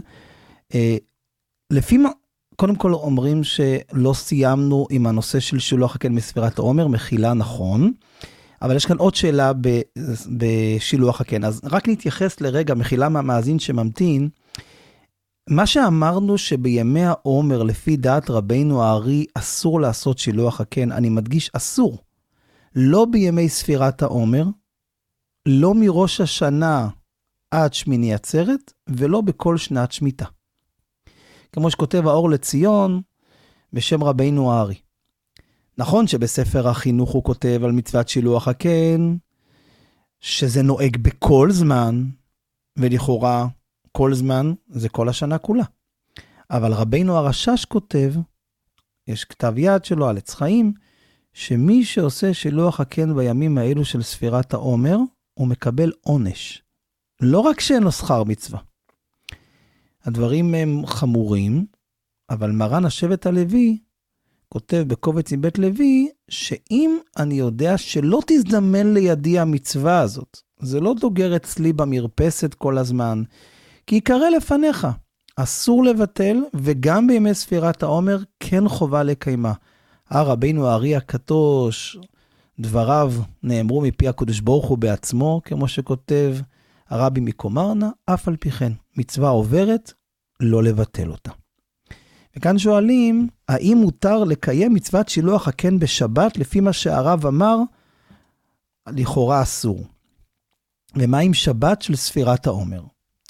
לפי מה, קודם כל אומרים שלא סיימנו עם הנושא של שילוח הקן מספירת העומר, מחילה נכון, אבל יש כאן עוד שאלה בשילוח הקן, אז רק נתייחס לרגע, מחילה מהמאזין שממתין, מה שאמרנו שבימי העומר, לפי דעת רבינו הארי, אסור לעשות שילוח הקן, אני מדגיש אסור, לא בימי ספירת העומר, לא מראש השנה עד שמיני עצרת, ולא בכל שנת שמיטה. כמו שכותב האור לציון, בשם רבינו הארי. נכון שבספר החינוך הוא כותב על מצוות שילוח הקן, שזה נוהג בכל זמן, ולכאורה כל זמן זה כל השנה כולה. אבל רבינו הרשש כותב, יש כתב יד שלו על עץ חיים, שמי שעושה שילוח הקן בימים האלו של ספירת העומר, הוא מקבל עונש. לא רק שאין לו שכר מצווה. הדברים הם חמורים, אבל מרן השבט הלוי כותב בקובץ מבית לוי, שאם אני יודע שלא תזדמן לידי המצווה הזאת, זה לא דוגר אצלי במרפסת כל הזמן, כי יקרא לפניך, אסור לבטל, וגם בימי ספירת העומר כן חובה לקיימה. רבינו הארי הקדוש, דבריו נאמרו מפי הקדוש ברוך הוא בעצמו, כמו שכותב הרבי מקומרנה, אף על פי כן, מצווה עוברת, לא לבטל אותה. וכאן שואלים, האם מותר לקיים מצוות שילוח הקן בשבת, לפי מה שהרב אמר, לכאורה אסור. ומה עם שבת של ספירת העומר?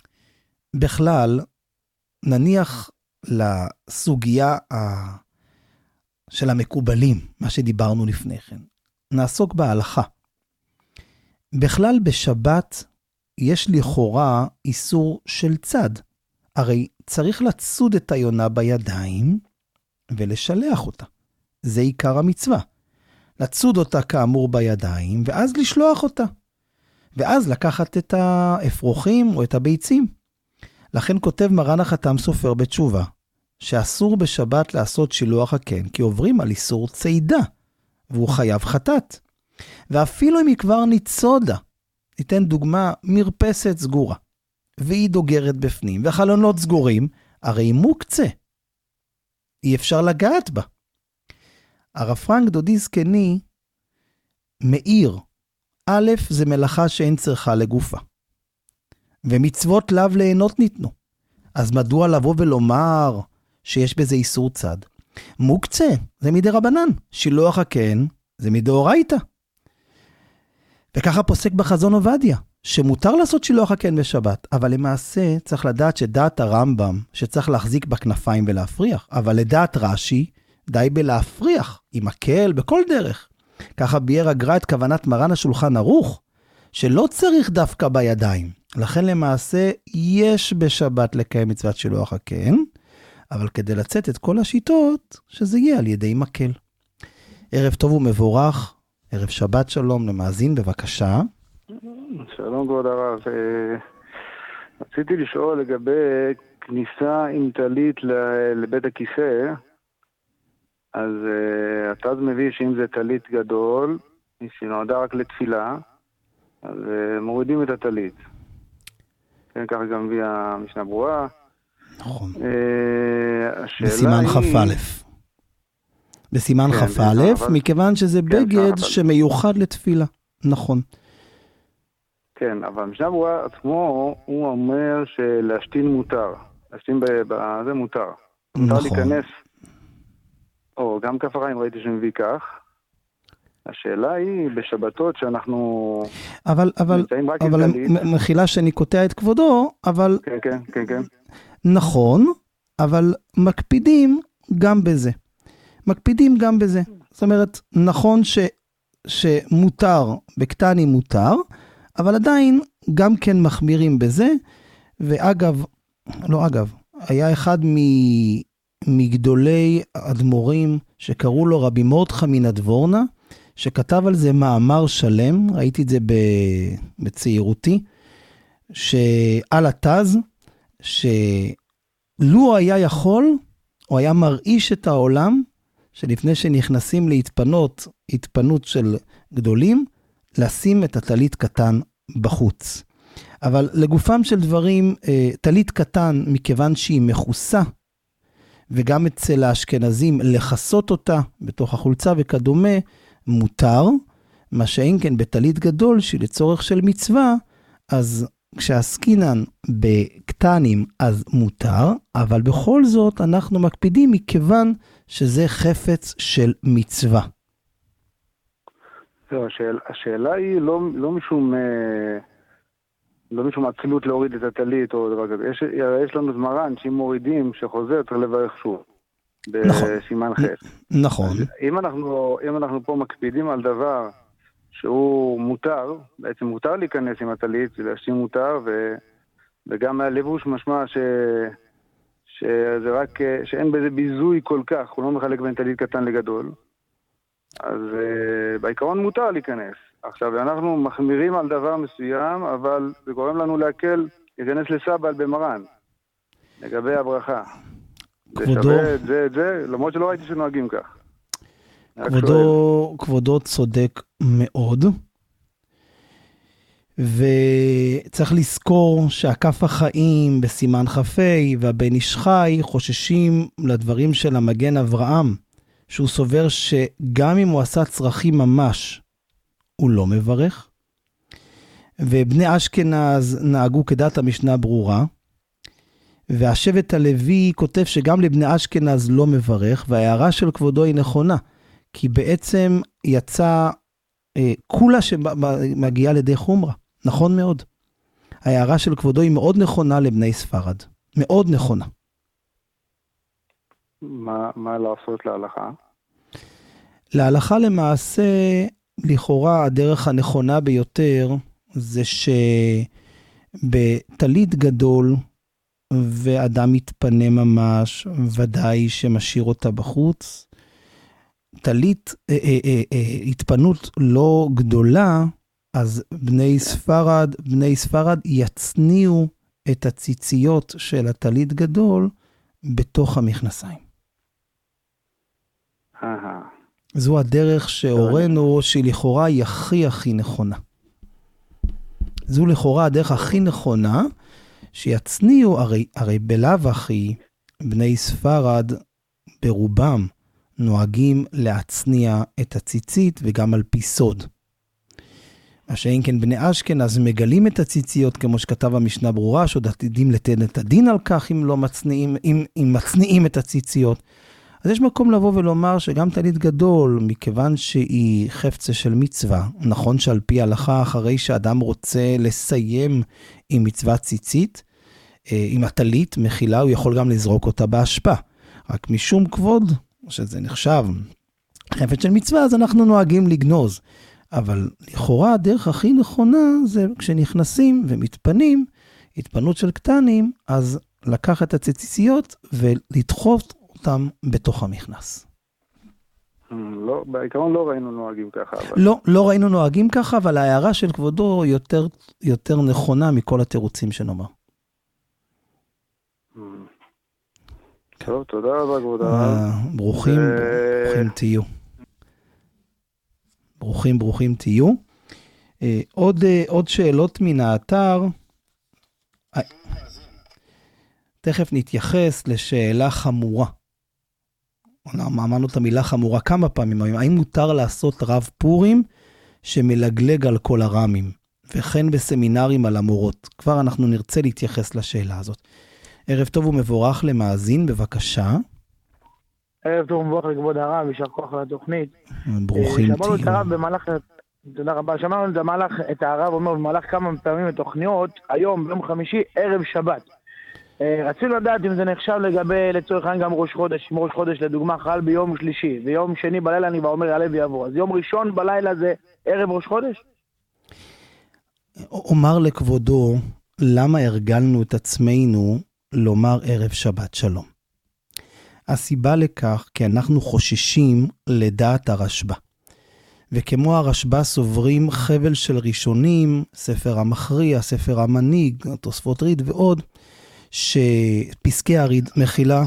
בכלל, נניח לסוגיה של המקובלים, מה שדיברנו לפני כן. נעסוק בהלכה. בכלל בשבת יש לכאורה איסור של צד. הרי צריך לצוד את היונה בידיים ולשלח אותה. זה עיקר המצווה. לצוד אותה כאמור בידיים, ואז לשלוח אותה. ואז לקחת את האפרוחים או את הביצים. לכן כותב מרן החתם סופר בתשובה, שאסור בשבת לעשות שילוח הקן, כי עוברים על איסור צידה, והוא חייב חטאת. ואפילו אם היא כבר ניצודה, ניתן דוגמה, מרפסת סגורה, והיא דוגרת בפנים, והחלונות סגורים, הרי היא מוקצה. אי אפשר לגעת בה. הרב פרנק דודי זקני מאיר, א', זה מלאכה שאין צריכה לגופה. ומצוות לאו ליהנות ניתנו. אז מדוע לבוא ולומר שיש בזה איסור צד? מוקצה, זה מדי רבנן. שילוח הקן, זה מדאורייתא. וככה פוסק בחזון עובדיה, שמותר לעשות שילוח הקן בשבת, אבל למעשה צריך לדעת שדעת הרמב"ם, שצריך להחזיק בכנפיים ולהפריח, אבל לדעת רש"י, די בלהפריח, עם מקל, בכל דרך. ככה ביאר הגר"א את כוונת מרן השולחן ערוך, שלא צריך דווקא בידיים. לכן למעשה יש בשבת לקיים מצוות שילוח הקן, אבל כדי לצאת את כל השיטות, שזה יהיה על ידי מקל. ערב טוב ומבורך, ערב שבת שלום למאזין, בבקשה. שלום כבוד הרב. רציתי לשאול לגבי כניסה עם טלית לבית הכיסא, אז אתה מביא שאם זה טלית גדול, שנועדה רק לתפילה, אז מורידים את הטלית. כן, ככה גם מביא המשנה ברורה. נכון. בסימן כ"א. בסימן כ"א, מכיוון שזה בגד שמיוחד לתפילה. נכון. כן, אבל המשנה ברורה עצמו, הוא אומר שלהשתין מותר. להשתין בזה מותר. מותר להיכנס, או גם כפריים ראיתי שמביא כך. השאלה היא בשבתות שאנחנו נמצאים רק עם טלית. מחילה שאני קוטע את כבודו, אבל... כן. נכון, אבל מקפידים גם בזה. מקפידים גם בזה. זאת אומרת, נכון שמותר, בקטנים מותר, אבל עדיין גם כן מחמירים בזה, ואגב, היה אחד מגדולי אדמו"רים שקראו לו רבי מרדכי מן הדבורנה, שכתב על זה מאמר שלם, ראיתי את זה בצעירותי, שעל התז, שלו היה יכול, הוא היה מרעיש את העולם, שלפני שנכנסים התפנות של גדולים, לשים את הטלית קטן בחוץ. אבל לגופם של דברים, טלית קטן, מכיוון שהיא מכוסה, וגם אצל האשכנזים לחסות אותה בתוך החולצה וכדומה, מותר, מה שאין כן בטלית גדול, שלצורך של מצווה, אז כשעסקינן בקטנים אז מותר, אבל בכל זאת אנחנו מקפידים מכיוון שזה חפץ של מצווה. השאלה היא לא משום עצלות להוריד את הטלית או דבר כזה. יש לנו זמרן שאם מורידים שחוזר צריך לברך שוב. בסימן ח'. נכון. אם אנחנו פה מקפידים על דבר שהוא מותר, בעצם מותר להיכנס עם הטלית, להשתין מותר, וגם מהלבוש משמע שזה רק, שאין בזה ביזוי כל כך, הוא לא מחלק בין טלית קטן לגדול, אז בעיקרון מותר להיכנס. עכשיו, אנחנו מחמירים על דבר מסוים, אבל זה גורם לנו להקל, להיכנס לסבל במרן, לגבי הברכה. כבודו, זה, למרות שלא ראיתי שנוהגים כך. כבודו צודק מאוד, וצריך לזכור שהכף החיים בסימן חפי והבן איש חי חוששים לדברים של המגן אברהם, שהוא סובר שגם אם הוא עשה צרכים ממש, הוא לא מברך, ובני אשכנז נהגו כדת המשנה ברורה, והשבט הלוי כותב שגם לבני אשכנז לא מברך, וההערה של כבודו היא נכונה, כי בעצם יצא כולה שמגיעה לידי חומרה. נכון מאוד. ההערה של כבודו היא מאוד נכונה לבני ספרד. מאוד נכונה. מה לעשות להלכה? להלכה למעשה, לכאורה הדרך הנכונה ביותר, זה בטלית גדול, ואדם מתפנה ממש, ודאי שמשאיר אותה בחוץ. טלית, התפנות לא גדולה, אז בני ספרד יצניעו את הציציות של הטלית גדול בתוך המכנסיים. זו הדרך שהורנו, שלכאורה היא הכי נכונה. זו לכאורה הדרך הכי נכונה, שיצניעו, הרי בלאו הכי, בני ספרד ברובם נוהגים להצניע את הציצית וגם על פי סוד. מה שאין כן בני אשכנז מגלים את הציציות, כמו שכתב המשנה ברורה, שעוד עתידים לתת את הדין על כך אם מצניעים את הציציות. אז יש מקום לבוא ולומר שגם טלית גדול, מכיוון שהיא חפצה של מצווה, נכון שעל פי הלכה, אחרי שאדם רוצה לסיים עם מצוות ציצית, עם הטלית מחילה, הוא יכול גם לזרוק אותה בהשפעה. רק משום כבוד, שזה נחשב חפץ של מצווה, אז אנחנו נוהגים לגנוז. אבל לכאורה הדרך הכי נכונה זה כשנכנסים ומתפנים, התפנות של קטנים, אז לקחת את הציציות ולדחוף אותם בתוך המכנס. לא, בעיקרון לא ראינו נוהגים ככה. אבל... לא ראינו נוהגים ככה, אבל ההערה של כבודו יותר נכונה מכל התירוצים שנאמר. טוב, תודה רבה, כבוד הרב. ברוכים תהיו. ברוכים תהיו. עוד שאלות מן האתר. תכף נתייחס לשאלה חמורה. אמרנו את המילה חמורה כמה פעמים. האם מותר לעשות רב פורים שמלגלג על כל הרמים, וכן בסמינרים על המורות? כבר אנחנו נרצה להתייחס לשאלה הזאת. ערב טוב ומבורך למאזין, בבקשה. ערב טוב ומבורך לכבוד הרב, יישר כוח על התוכנית. ברוכים תהיו. שמענו את הרב במהלך, תודה רבה, שמענו את הרב אומר במהלך כמה פעמים בתוכניות, היום ביום חמישי, ערב שבת. רצינו לדעת אם זה נחשב לגבי לצורך העניין גם ראש חודש, אם ראש חודש לדוגמה חל ביום שלישי, ויום שני בלילה אני כבר אומר יעלה ויבוא, אז יום ראשון בלילה זה ערב ראש חודש? אומר לכבודו, למה הרגלנו את עצמנו לומר ערב שבת שלום? הסיבה לכך, כי אנחנו חוששים לדעת הרשב"א. וכמו הרשב"א סוברים חבל של ראשונים, ספר המכריע, ספר המנהיג, תוספות ריד ועוד, שפסקי הריד מחילה,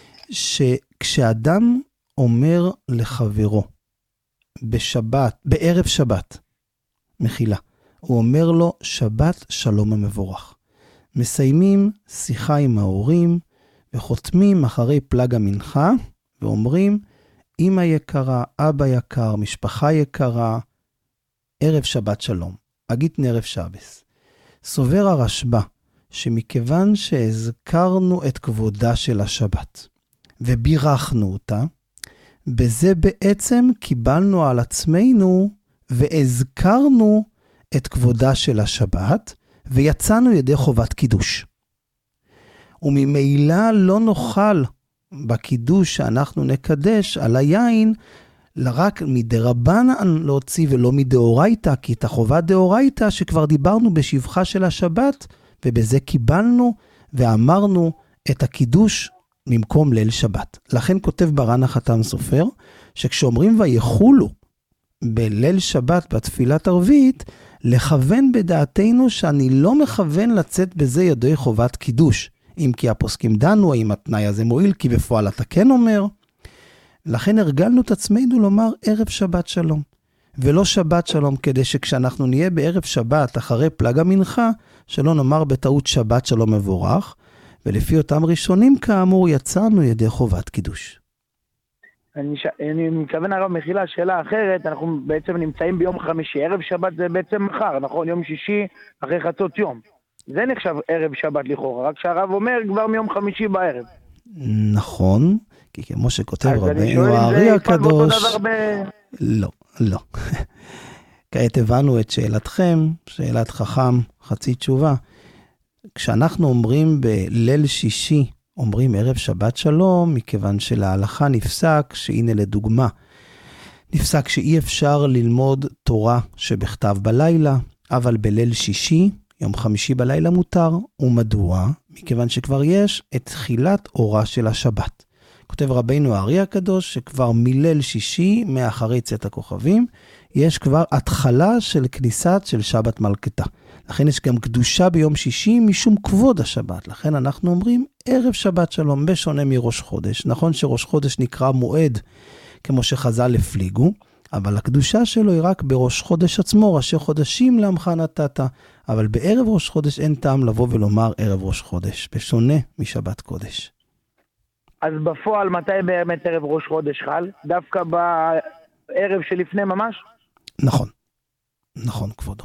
שכשאדם אומר לחברו בשבת, בערב שבת, מחילה, הוא אומר לו שבת שלום המבורך. מסיימים שיחה עם ההורים, וחותמים אחרי פלג המנחה, ואומרים, אמא יקרה, אבא יקר, משפחה יקרה, ערב שבת שלום, אגית נערב שבס. סובר הרשב"א, שמכיוון שהזכרנו את כבודה של השבת, ובירכנו אותה, בזה בעצם קיבלנו על עצמנו, והזכרנו את כבודה של השבת, ויצאנו ידי חובת קידוש. וממילא לא נוכל בקידוש שאנחנו נקדש על היין, רק מדרבנן להוציא ולא מדאורייתא, כי את החובת דאורייתא שכבר דיברנו בשבחה של השבת, ובזה קיבלנו ואמרנו את הקידוש ממקום ליל שבת. לכן כותב ברן החתם סופר, שכשאומרים ויחולו בליל שבת בתפילת ערבית, לכוון בדעתנו שאני לא מכוון לצאת בזה ידי חובת קידוש. אם כי הפוסקים דנו, האם התנאי הזה מועיל, כי בפועל אתה כן אומר. לכן הרגלנו את עצמנו לומר ערב שבת שלום. ולא שבת שלום, כדי שכשאנחנו נהיה בערב שבת אחרי פלג המנחה, שלא נאמר בטעות שבת שלום מבורך, ולפי אותם ראשונים כאמור יצאנו ידי חובת קידוש. אני מכוון הרב מחילה, שאלה אחרת, אנחנו בעצם נמצאים ביום חמישי, ערב שבת זה בעצם מחר, נכון? יום שישי אחרי חצות יום. זה נחשב ערב שבת לכאורה, רק שהרב אומר כבר מיום חמישי בערב. נכון, כי כמו שכותב רבינו הארי הקדוש, לא. כעת הבנו את שאלתכם, שאלת חכם, חצי תשובה. כשאנחנו אומרים בליל שישי, אומרים ערב שבת שלום, מכיוון שלהלכה נפסק, שהנה לדוגמה, נפסק שאי אפשר ללמוד תורה שבכתב בלילה, אבל בליל שישי יום חמישי בלילה מותר, ומדוע? מכיוון שכבר יש את תחילת אורה של השבת. כותב רבינו הארי הקדוש שכבר מליל שישי מאחרי צאת הכוכבים, יש כבר התחלה של כניסת של שבת מלכתה. לכן יש גם קדושה ביום שישי משום כבוד השבת. לכן אנחנו אומרים ערב שבת שלום, בשונה מראש חודש. נכון שראש חודש נקרא מועד, כמו שחז"ל הפליגו, אבל הקדושה שלו היא רק בראש חודש עצמו, ראשי חודשים לעמך נתת. אבל בערב ראש חודש אין טעם לבוא ולומר ערב ראש חודש, בשונה משבת קודש. אז בפועל מתי באמת ערב ראש חודש חל? דווקא בערב שלפני ממש? נכון, נכון כבודו.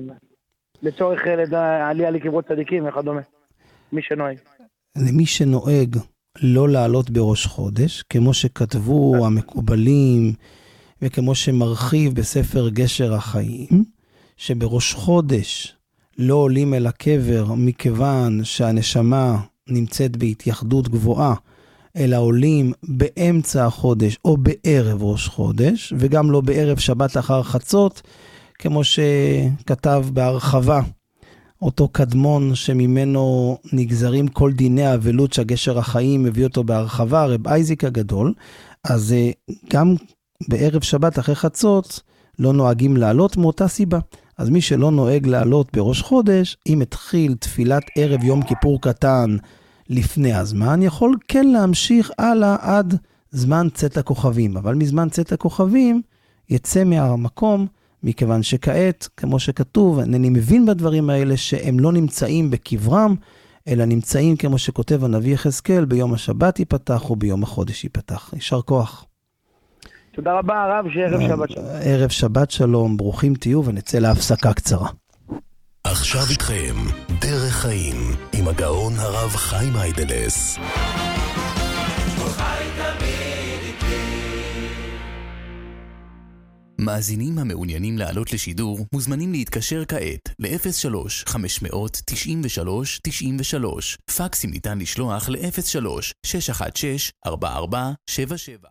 לצורך עלייה לקברות צדיקים וכדומה, מי שנוהג. למי שנוהג לא לעלות בראש חודש, כמו שכתבו המקובלים, וכמו שמרחיב בספר גשר החיים, שבראש חודש לא עולים אל הקבר מכיוון שהנשמה נמצאת בהתייחדות גבוהה, אלא עולים באמצע החודש או בערב ראש חודש, וגם לא בערב שבת אחר חצות, כמו שכתב בהרחבה, אותו קדמון שממנו נגזרים כל דיני האבלות שהגשר החיים מביא אותו בהרחבה, רב אייזיק הגדול, אז גם בערב שבת אחרי חצות לא נוהגים לעלות מאותה סיבה. אז מי שלא נוהג לעלות בראש חודש, אם התחיל תפילת ערב יום כיפור קטן לפני הזמן, יכול כן להמשיך הלאה עד זמן צאת הכוכבים. אבל מזמן צאת הכוכבים יצא מהמקום, מכיוון שכעת, כמו שכתוב, אני מבין בדברים האלה שהם לא נמצאים בקברם, אלא נמצאים כמו שכותב הנביא יחזקאל, ביום השבת ייפתח וביום החודש ייפתח. יישר כוח. תודה רבה הרב, שערב שבת שלום. ערב שבת שלום, ברוכים תהיו ונצא להפסקה קצרה. עכשיו איתכם, דרך חיים, עם הגאון הרב חיים היידלס. מאזינים המעוניינים לעלות לשידור מוזמנים להתקשר כעת ל-03-593-93-93. פקסים ניתן לשלוח ל-03-616-4477.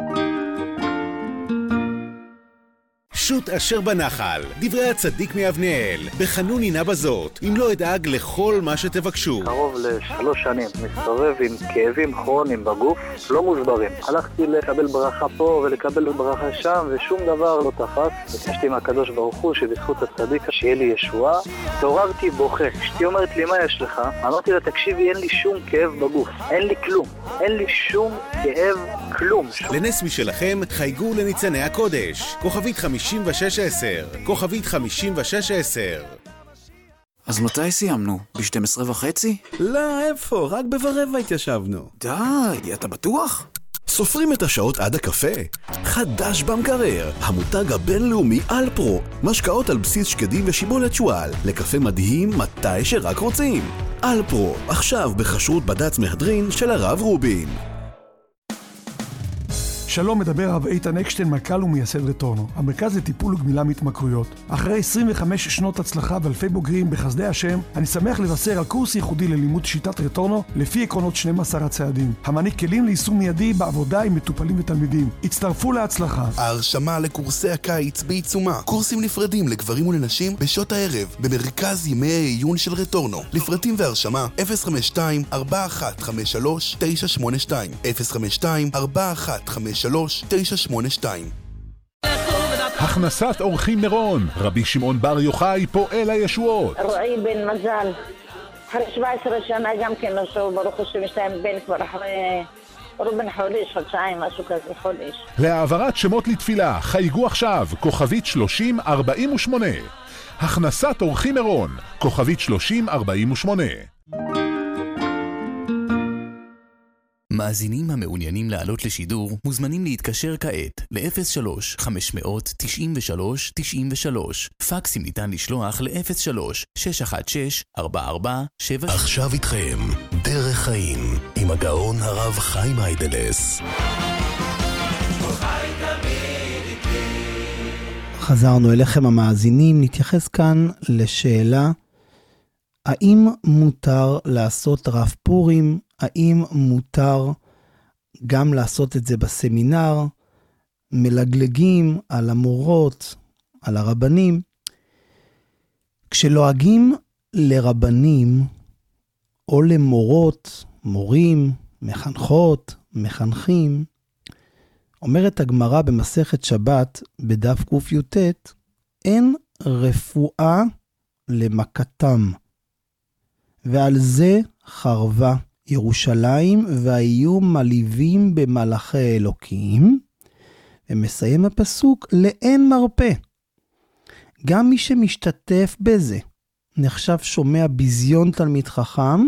שוט אשר בנחל, דברי הצדיק מאבנאל, בחנון הנה בזאת, אם לא אדאג לכל מה שתבקשו. קרוב ל3 שנים, מסתובב עם כאבים כרוניים בגוף, לא מוסברים. הלכתי לקבל ברכה פה ולקבל ברכה שם, ושום דבר לא תפס. ביקשתי מהקדוש ברוך הוא שבזכות הצדיק שיהיה לי ישועה. תעוררתי בוכה. אשתי אומרת לי, מה יש לך? אמרתי לה, תקשיבי, אין לי שום כאב בגוף. אין לי כלום. אין לי שום כאב, כלום. לנס משלכם, חייגו לניצני הקודש. כוכבית 5610, כוכבית 5610. אז מתי סיימנו? ב-12:30? לא, איפה? רק ברבע התיישבנו. די, אתה בטוח? סופרים את השעות עד הקפה? חדש במקרר, המותג הבינלאומי אלפרו, משקאות על בסיס שקדים ושיבולת שואל, לקפה מדהים מתי שרק רוצים. אלפרו, עכשיו בחשרות בד"ץ מהדרין של הרב רובין. שלום, מדבר הרב איתן אקשטיין, מנכ"ל ומייסד רטורנו, המרכז לטיפול וגמילה מהתמכרויות. אחרי 25 שנות הצלחה ואלפי בוגרים בחסדי השם, אני שמח לבשר על קורס ייחודי ללימוד שיטת רטורנו לפי עקרונות 12 הצעדים, המעניק כלים ליישום מיידי בעבודה עם מטופלים ותלמידים. הצטרפו להצלחה. ההרשמה לקורסי הקיץ בעיצומה. קורסים נפרדים לגברים ולנשים בשעות הערב, במרכז ימי העיון של רטורנו. לפרטים והרשמה 052-4153-982 052-4153-982. הכנסת אורחים מירון, רבי שמעון בר יוחאי פועל הישועות. רועי בן מזל, אחרי 17 שנה גם כן לא שוב, ברוך השם יש להם בן כבר אחרי רובן חודש, חודשיים, משהו כזה, חודש. להעברת שמות לתפילה, חייגו עכשיו, כוכבית 3048. הכנסת אורחים מירון, כוכבית 3048. מאזינים המעוניינים לעלות לשידור מוזמנים להתקשר כעת ל-03-593-93-93. פקסים ניתן לשלוח ל-03-616-4477. עכשיו איתכם, דרך חיים, עם הגאון הרב חיים היידלס. חזרנו אליכם המאזינים, נתייחס כאן לשאלה, האם מותר לעשות רב פורים? האם מותר גם לעשות את זה בסמינר? מלגלגים על המורות, על הרבנים. כשלועגים לרבנים או למורות, מורים, מחנכות, מחנכים, אומרת הגמרא במסכת שבת בדף ק"ט, אין רפואה למכתם. ועל זה חרבה ירושלים והיו מליבים במלאכי אלוקים. ומסיים הפסוק, לאין מרפא. גם מי שמשתתף בזה נחשב שומע ביזיון תלמיד חכם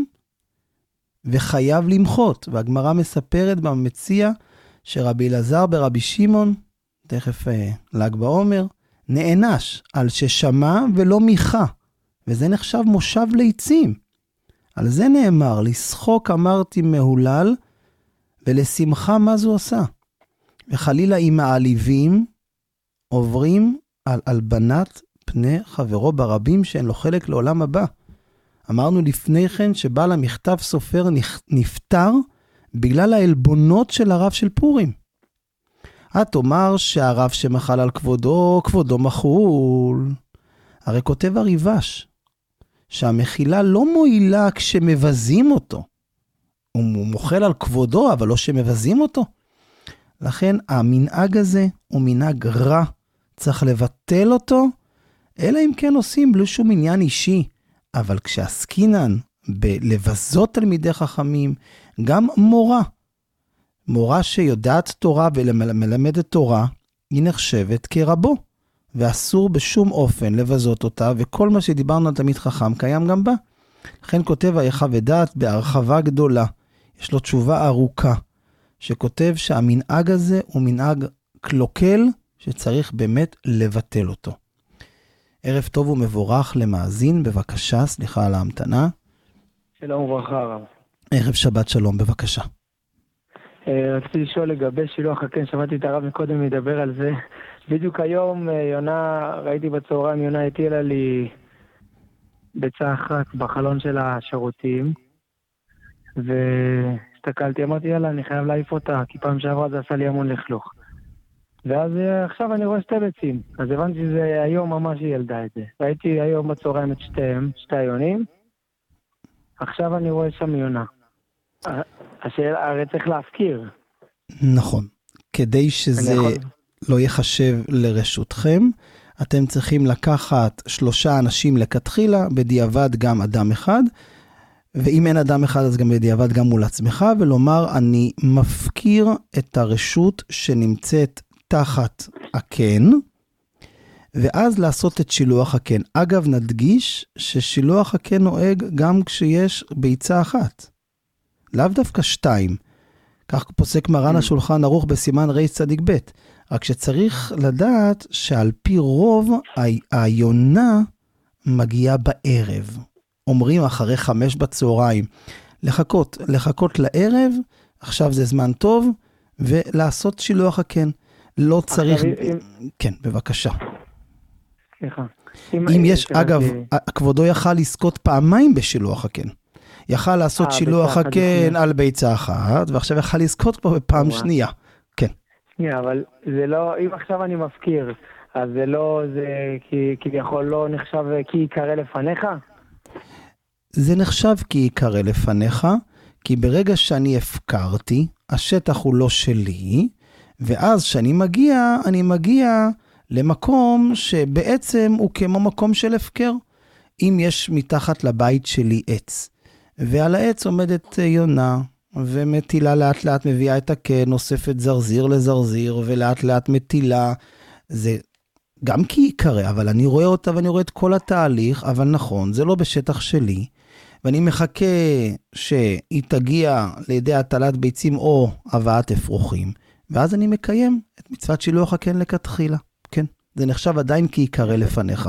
וחייב למחות. והגמרא מספרת במציע שרבי אלעזר ברבי שמעון, תכף ל"ג בעומר, נענש על ששמע ולא מיכה, וזה נחשב מושב ליצים. על זה נאמר, לשחוק אמרתי מהולל, ולשמחה מה זו עושה. וחלילה אם העליבים עוברים על הלבנת פני חברו ברבים שאין לו חלק לעולם הבא. אמרנו לפני כן שבעל המכתב סופר נפטר בגלל העלבונות של הרב של פורים. את אומר שהרב שמחל על כבודו, כבודו מחול. הרי כותב הריבש שהמחילה לא מועילה כשמבזים אותו. הוא מוחל על כבודו, אבל לא שמבזים אותו. לכן המנהג הזה הוא מנהג רע, צריך לבטל אותו, אלא אם כן עושים בלי שום עניין אישי. אבל כשעסקינן בלבזות תלמידי חכמים, גם מורה שיודעת תורה ומלמדת תורה, היא נחשבת כרבו, ואסור בשום אופן לבזות אותה, וכל מה שדיברנו על תלמיד חכם קיים גם בה. לכן כותב היחד ודעת בהרחבה גדולה, יש לו תשובה ארוכה, שכותב שהמנהג הזה הוא מנהג קלוקל, שצריך באמת לבטל אותו. ערב טוב ומבורך למאזין, בבקשה, סליחה על ההמתנה. שלום וברכה הרב. ערב שבת שלום, בבקשה. רציתי לשאול לגבי שילוח הקן, שמעתי את הרב מקודם מדבר על זה. בדיוק היום יונה, ראיתי בצהריים, יונה הטילה לי ביצה אחת בחלון של השירותים, והסתכלתי, אמרתי יאללה, אני חייב להעיף אותה, כי פעם שעברה זה עשה לי המון לכלוך. ואז עכשיו אני רואה שתי ביצים, אז הבנתי שזה היום ממש היא ילדה את זה. ראיתי היום בצהריים את שתי היונים, עכשיו אני רואה שם יונה. השאלה, הרי צריך להפקיר. נכון. כדי שזה לא יחשב לרשותכם, אתם צריכים לקחת 3 אנשים לכתחילה, בדיעבד גם אדם אחד, ואם אין אדם אחד אז גם בדיעבד גם מול עצמך, ולומר אני מפקיר את הרשות שנמצאת תחת הקן, ואז לעשות את שילוח הקן. אגב, נדגיש ששילוח הקן נוהג גם כשיש ביצה אחת. לאו דווקא 2. כך פוסק מרן השולחן ערוך בסימן ר' צדיק ב'. רק שצריך לדעת שעל פי רוב היונה מגיעה בערב. אומרים אחרי 5 בצהריים. לחכות לערב, עכשיו זה זמן טוב, ולעשות שילוח הקן. לא צריך... כן, בבקשה. סליחה. אם יש, אגב, כבודו יכל לזכות פעמיים בשילוח הקן. יכל לעשות שילוח הקן על ביצה אחת, ועכשיו יכל לזכות פה בפעם שנייה. כן. שנייה, אבל זה לא, אם עכשיו אני מפקיר, אז זה לא, זה כביכול לא נחשב כי יקרא לפניך? זה נחשב כי יקרא לפניך, כי ברגע שאני הפקרתי, השטח הוא לא שלי, ואז שאני מגיע, אני מגיע למקום שבעצם הוא כמו מקום של הפקר. אם יש מתחת לבית שלי עץ, ועל העץ עומדת יונה, ומטילה לאט לאט מביאה את הקן, נוספת זרזיר לזרזיר, ולאט לאט מטילה, זה גם כי יקרה, אבל אני רואה אותה ואני רואה את כל התהליך, אבל נכון, זה לא בשטח שלי, ואני מחכה שהיא תגיע לידי הטלת ביצים או הבאת אפרוחים, ואז אני מקיים את מצוות שילוח הקן לכתחילה. כן, זה נחשב עדיין כי יקרה לפניך.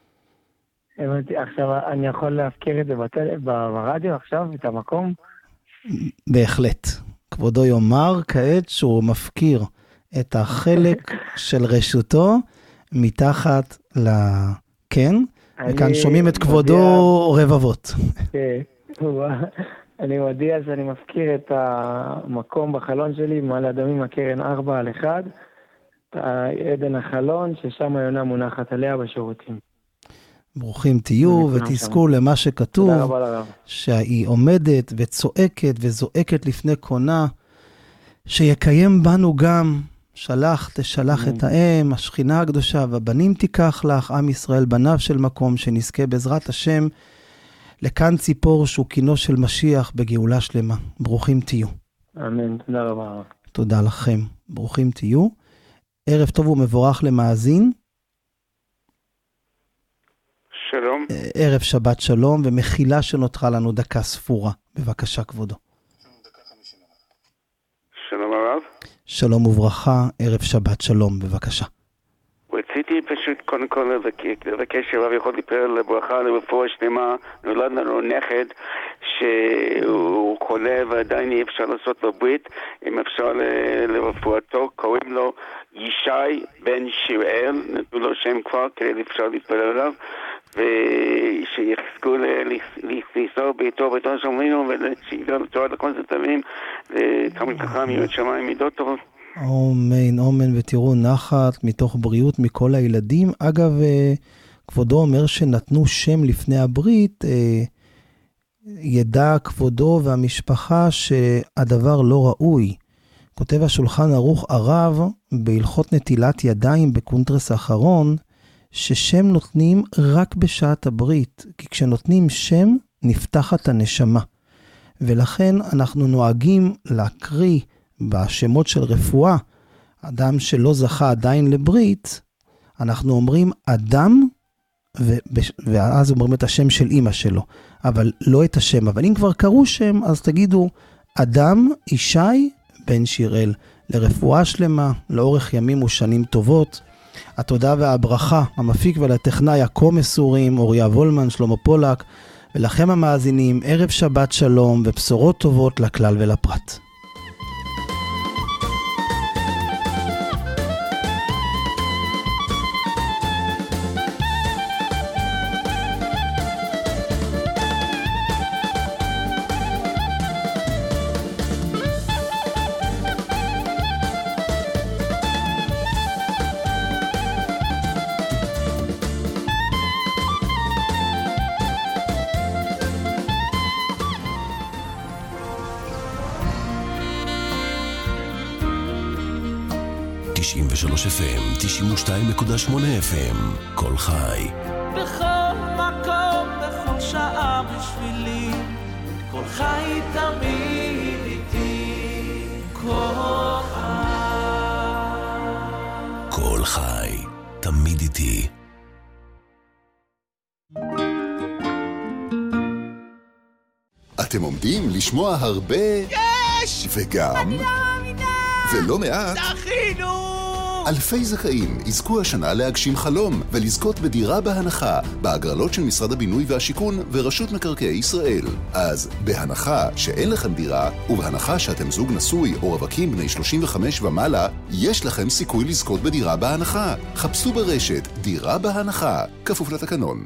עכשיו אני יכול להפקיר את זה ברדיו עכשיו, את המקום? בהחלט. כבודו יאמר כעת שהוא מפקיר את החלק של רשותו מתחת לקן, וכאן שומעים את כבודו רבבות. אני מודיע שאני מפקיר את המקום בחלון שלי, מעל אדמים הקרן 4/1, עדן החלון, ששם היונה מונחת עליה בשירותים. ברוכים תהיו ותזכו למה שכתוב, שהיא עומדת וצועקת וזועקת לפני קונה, שיקיים בנו גם, תשלח את האם, השכינה הקדושה, והבנים תיקח לך, עם ישראל בניו של מקום, שנזכה בעזרת השם, לכאן ציפור שהוא קינו של משיח בגאולה שלמה. ברוכים תהיו. אמן, תודה רבה. תודה לכם, ברוכים תהיו. ערב טוב ומבורך למאזין. שלום. ערב שבת שלום, ומחילה שנותרה לנו דקה ספורה. בבקשה כבודו. שלום הרב. שלום וברכה, ערב שבת שלום, בבקשה. רציתי פשוט קודם כל לבקש שהרב יכול להתפלל לברכה לרפואה שלמה. נולד לנו נכד שהוא חולה ועדיין אי אפשר לעשות לו ברית. אם אפשר לרפואתו, קוראים לו ישי בן שיראל, נתנו לו שם כבר כדי אפשר להתפלל עליו, ושיחזקו לסור ביתו ביתו שומרינו, ושיגדל לתורת לכל זטבים, תמיד חכם יהיו את שמיים מידות טובות. אמן, אמן, ותראו נחת מתוך בריאות מכל הילדים. אגב, כבודו אומר שנתנו שם לפני הברית, ידע כבודו והמשפחה שהדבר לא ראוי. כותב השולחן ערוך הרב בהלכות נטילת ידיים בקונטרס האחרון, ששם נותנים רק בשעת הברית, כי כשנותנים שם נפתחת הנשמה. ולכן אנחנו נוהגים להקריא בשמות של רפואה, אדם שלא זכה עדיין לברית, אנחנו אומרים אדם, ואז אומרים את השם של אמא שלו, אבל לא את השם. אבל אם כבר קראו שם, אז תגידו אדם ישי בן שיראל, לרפואה שלמה, לאורך ימים ושנים טובות. התודה והברכה, המפיק ולטכנאי הכה מסורים, אוריה וולמן, שלמה פולק, ולכם המאזינים, ערב שבת שלום ובשורות טובות לכלל ולפרט. FM, 92.8 FM, כל חי. בכל מקום, בכל שעה בשבילי, כל חי תמיד איתי, כל חי. כל חי, תמיד איתי. אתם עומדים לשמוע הרבה... יש! וגם... אני לא מאמינה! ולא מעט... זכינו! אלפי זכאים יזכו השנה להגשים חלום ולזכות בדירה בהנחה בהגרלות של משרד הבינוי והשיכון ורשות מקרקעי ישראל. אז בהנחה שאין לכם דירה ובהנחה שאתם זוג נשוי או רווקים בני 35 ומעלה, יש לכם סיכוי לזכות בדירה בהנחה. חפשו ברשת דירה בהנחה, כפוף לתקנון.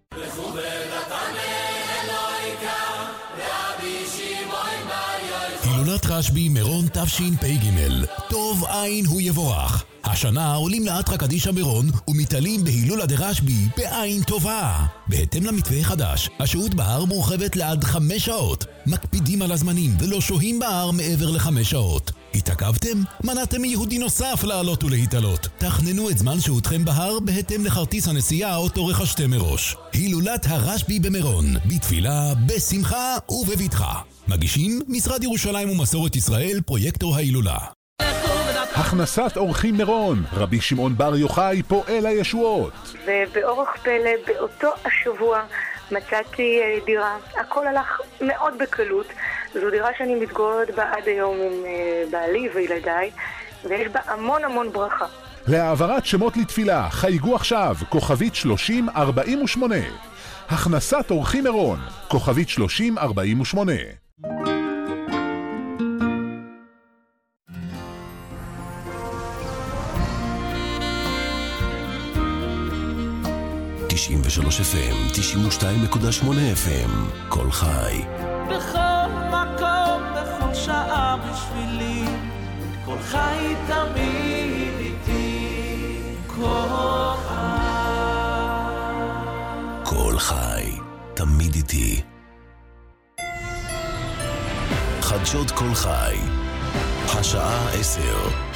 הילולת רשב"י מירון תשפ"ג, טוב עין הוא יבורך. השנה עולים לאתרא קדישא מירון ומתעלים בהילולה דרשב"י בעין טובה. בהתאם למתווה חדש, השהות בהר מורחבת לעד 5 שעות. מקפידים על הזמנים ולא שוהים בהר מעבר ל5 שעות. התעכבתם? מנעתם מיהודי נוסף לעלות ולהתעלות. תכננו את זמן שהותכם בהר בהתאם לכרטיס הנסיעה אותו רכשתם מראש. הילולת הרשב"י במירון, בתפילה, בשמחה ובבטחה. מגישים משרד ירושלים ומסורת ישראל, פרויקטור ההילולה. הכנסת אורחים מירון, רבי שמעון בר יוחאי פועל הישועות. ובאורח פלא באותו השבוע מצאתי דירה. הכל הלך מאוד בקלות. זו דירה שאני מתגוררת בה עד היום עם בעלי וילדיי, ויש בה המון המון ברכה. להעברת שמות לתפילה, חייגו עכשיו, כוכבית 3048. הכנסת אורחים מירון, כוכבית 3048. 93 FM, 92.8 FM, כל חי. בכל מקום, בכל שעה בשבילי, כל חי תמיד איתי, כל חי. חי, תמיד איתי. חדשות כל חי, השעה 10.